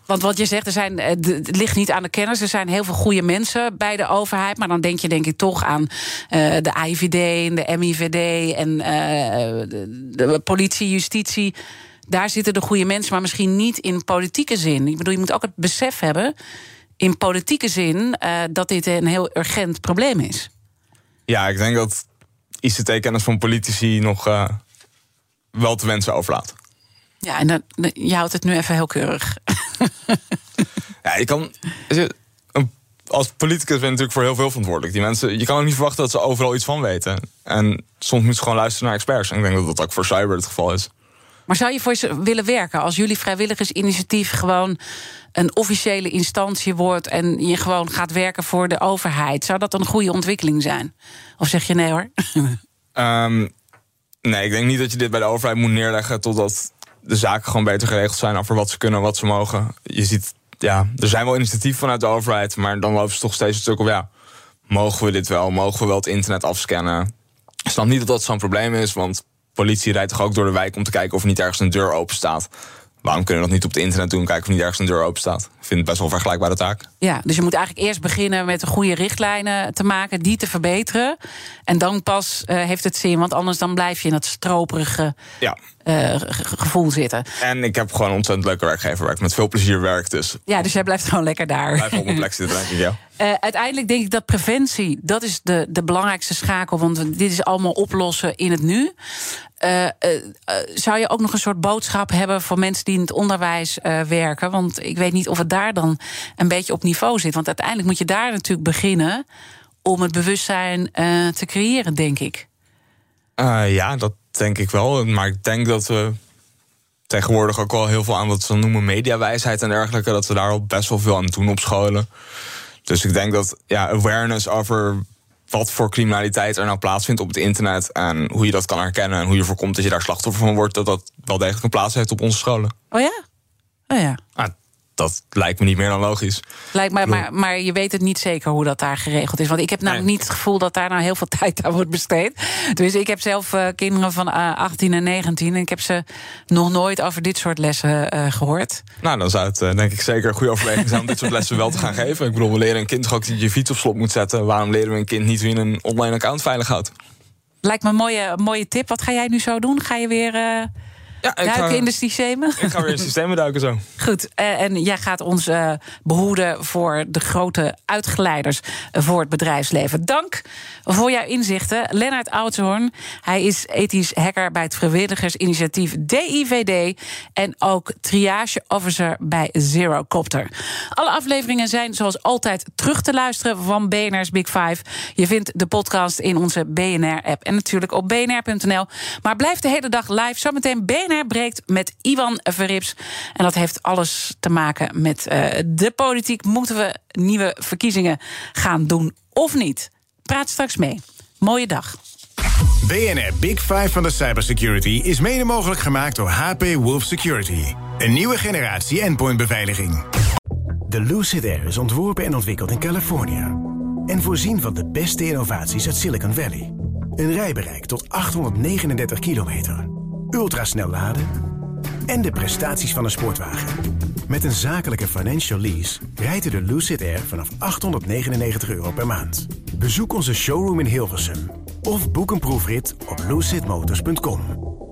Want wat je zegt, het ligt niet aan de kennis. Er zijn heel veel goede mensen bij de overheid. Maar dan denk ik toch aan de AIVD en de MIVD... en de politie, justitie. Daar zitten de goede mensen, maar misschien niet in politieke zin. Ik bedoel, je moet ook het besef hebben... in politieke zin dat dit een heel urgent probleem is. Ja, ik denk dat ICT-kennis van politici nog wel te wensen overlaat. Ja, en je houdt het nu even heel keurig. Ja, als politicus ben je natuurlijk voor heel veel verantwoordelijk. Die mensen, je kan ook niet verwachten dat ze overal iets van weten. En soms moet je gewoon luisteren naar experts. En ik denk dat dat ook voor cyber het geval is. Maar zou je voor ze willen werken als jullie vrijwilligersinitiatief gewoon een officiële instantie wordt en je gewoon gaat werken voor de overheid? Zou dat een goede ontwikkeling zijn? Of zeg je nee hoor? Nee, ik denk niet dat je dit bij de overheid moet neerleggen totdat de zaken gewoon beter geregeld zijn over wat ze kunnen en wat ze mogen. Je ziet, ja, er zijn wel initiatieven vanuit de overheid, maar dan lopen ze toch steeds een stuk op, ja, mogen we dit wel? Mogen we wel het internet afscannen? Ik snap niet dat dat zo'n probleem is, want politie rijdt toch ook door de wijk om te kijken of er niet ergens een deur open staat. Waarom kunnen we dat niet op het internet doen, kijken of er niet ergens een deur open staat? Ik vind het best wel een vergelijkbare taak. Ja, dus je moet eigenlijk eerst beginnen met de goede richtlijnen te maken, die te verbeteren. En dan pas heeft het zin, want anders dan blijf je in dat stroperige gevoel zitten. En ik heb gewoon een ontzettend leuke werkgever waar ik met veel plezier werk. Dus ja, dus jij blijft gewoon lekker daar. Blijf op mijn plek zitten, denk ik, ja. Uiteindelijk denk ik dat preventie, dat is de belangrijkste schakel. Want dit is allemaal oplossen in het nu. Zou je ook nog een soort boodschap hebben voor mensen die in het onderwijs werken? Want ik weet niet of het daar dan een beetje op niveau zit. Want uiteindelijk moet je daar natuurlijk beginnen om het bewustzijn te creëren, denk ik. Ja, dat denk ik wel. Maar ik denk dat we tegenwoordig ook wel heel veel aan wat ze noemen mediawijsheid en dergelijke, dat we daar al best wel veel aan doen op scholen. Dus ik denk dat awareness over wat voor criminaliteit er nou plaatsvindt op het internet en hoe je dat kan herkennen en hoe je voorkomt dat je daar slachtoffer van wordt, dat dat wel degelijk een plaats heeft op onze scholen. Oh ja? Oh ja. Dat lijkt me niet meer dan logisch. Maar je weet het niet zeker hoe dat daar geregeld is. Want ik heb namelijk niet het gevoel dat daar nou heel veel tijd aan wordt besteed. Dus ik heb zelf kinderen van 18 en 19... en ik heb ze nog nooit over dit soort lessen gehoord. Nou, dan zou het denk ik zeker een goede overweging zijn om dit soort lessen wel te gaan geven. Ik bedoel, we leren een kind toch ook dat je fiets op slot moet zetten. Waarom leren we een kind niet hoe je een online account veilig houdt? Lijkt me een mooie tip. Wat ga jij nu zo doen? Ga je weer duiken in de systemen? Ik ga weer in de systemen duiken zo. Goed, en jij gaat ons behoeden voor de grote uitgeleiders voor het bedrijfsleven. Dank voor jouw inzichten, Lennart Oudshoorn. Hij is ethisch hacker bij het vrijwilligersinitiatief DIVD en ook triage officer bij ZeroCopter. Alle afleveringen zijn zoals altijd terug te luisteren van BNR's Big Five. Je vindt de podcast in onze BNR-app en natuurlijk op bnr.nl. Maar blijf de hele dag live. Zometeen BNR breekt met Ivan Verrips. En dat heeft alles te maken met de politiek. Moeten we nieuwe verkiezingen gaan doen of niet? Praat straks mee. Mooie dag. BNR Big Five van de cybersecurity is mede mogelijk gemaakt door HP Wolf Security. Een nieuwe generatie endpointbeveiliging. De Lucid Air is ontworpen en ontwikkeld in Californië. En voorzien van de beste innovaties uit Silicon Valley. Een rijbereik tot 839 kilometer. Ultrasnel laden en de prestaties van een sportwagen. Met een zakelijke financial lease rijdt u de Lucid Air vanaf €899 per maand. Bezoek onze showroom in Hilversum of boek een proefrit op lucidmotors.com.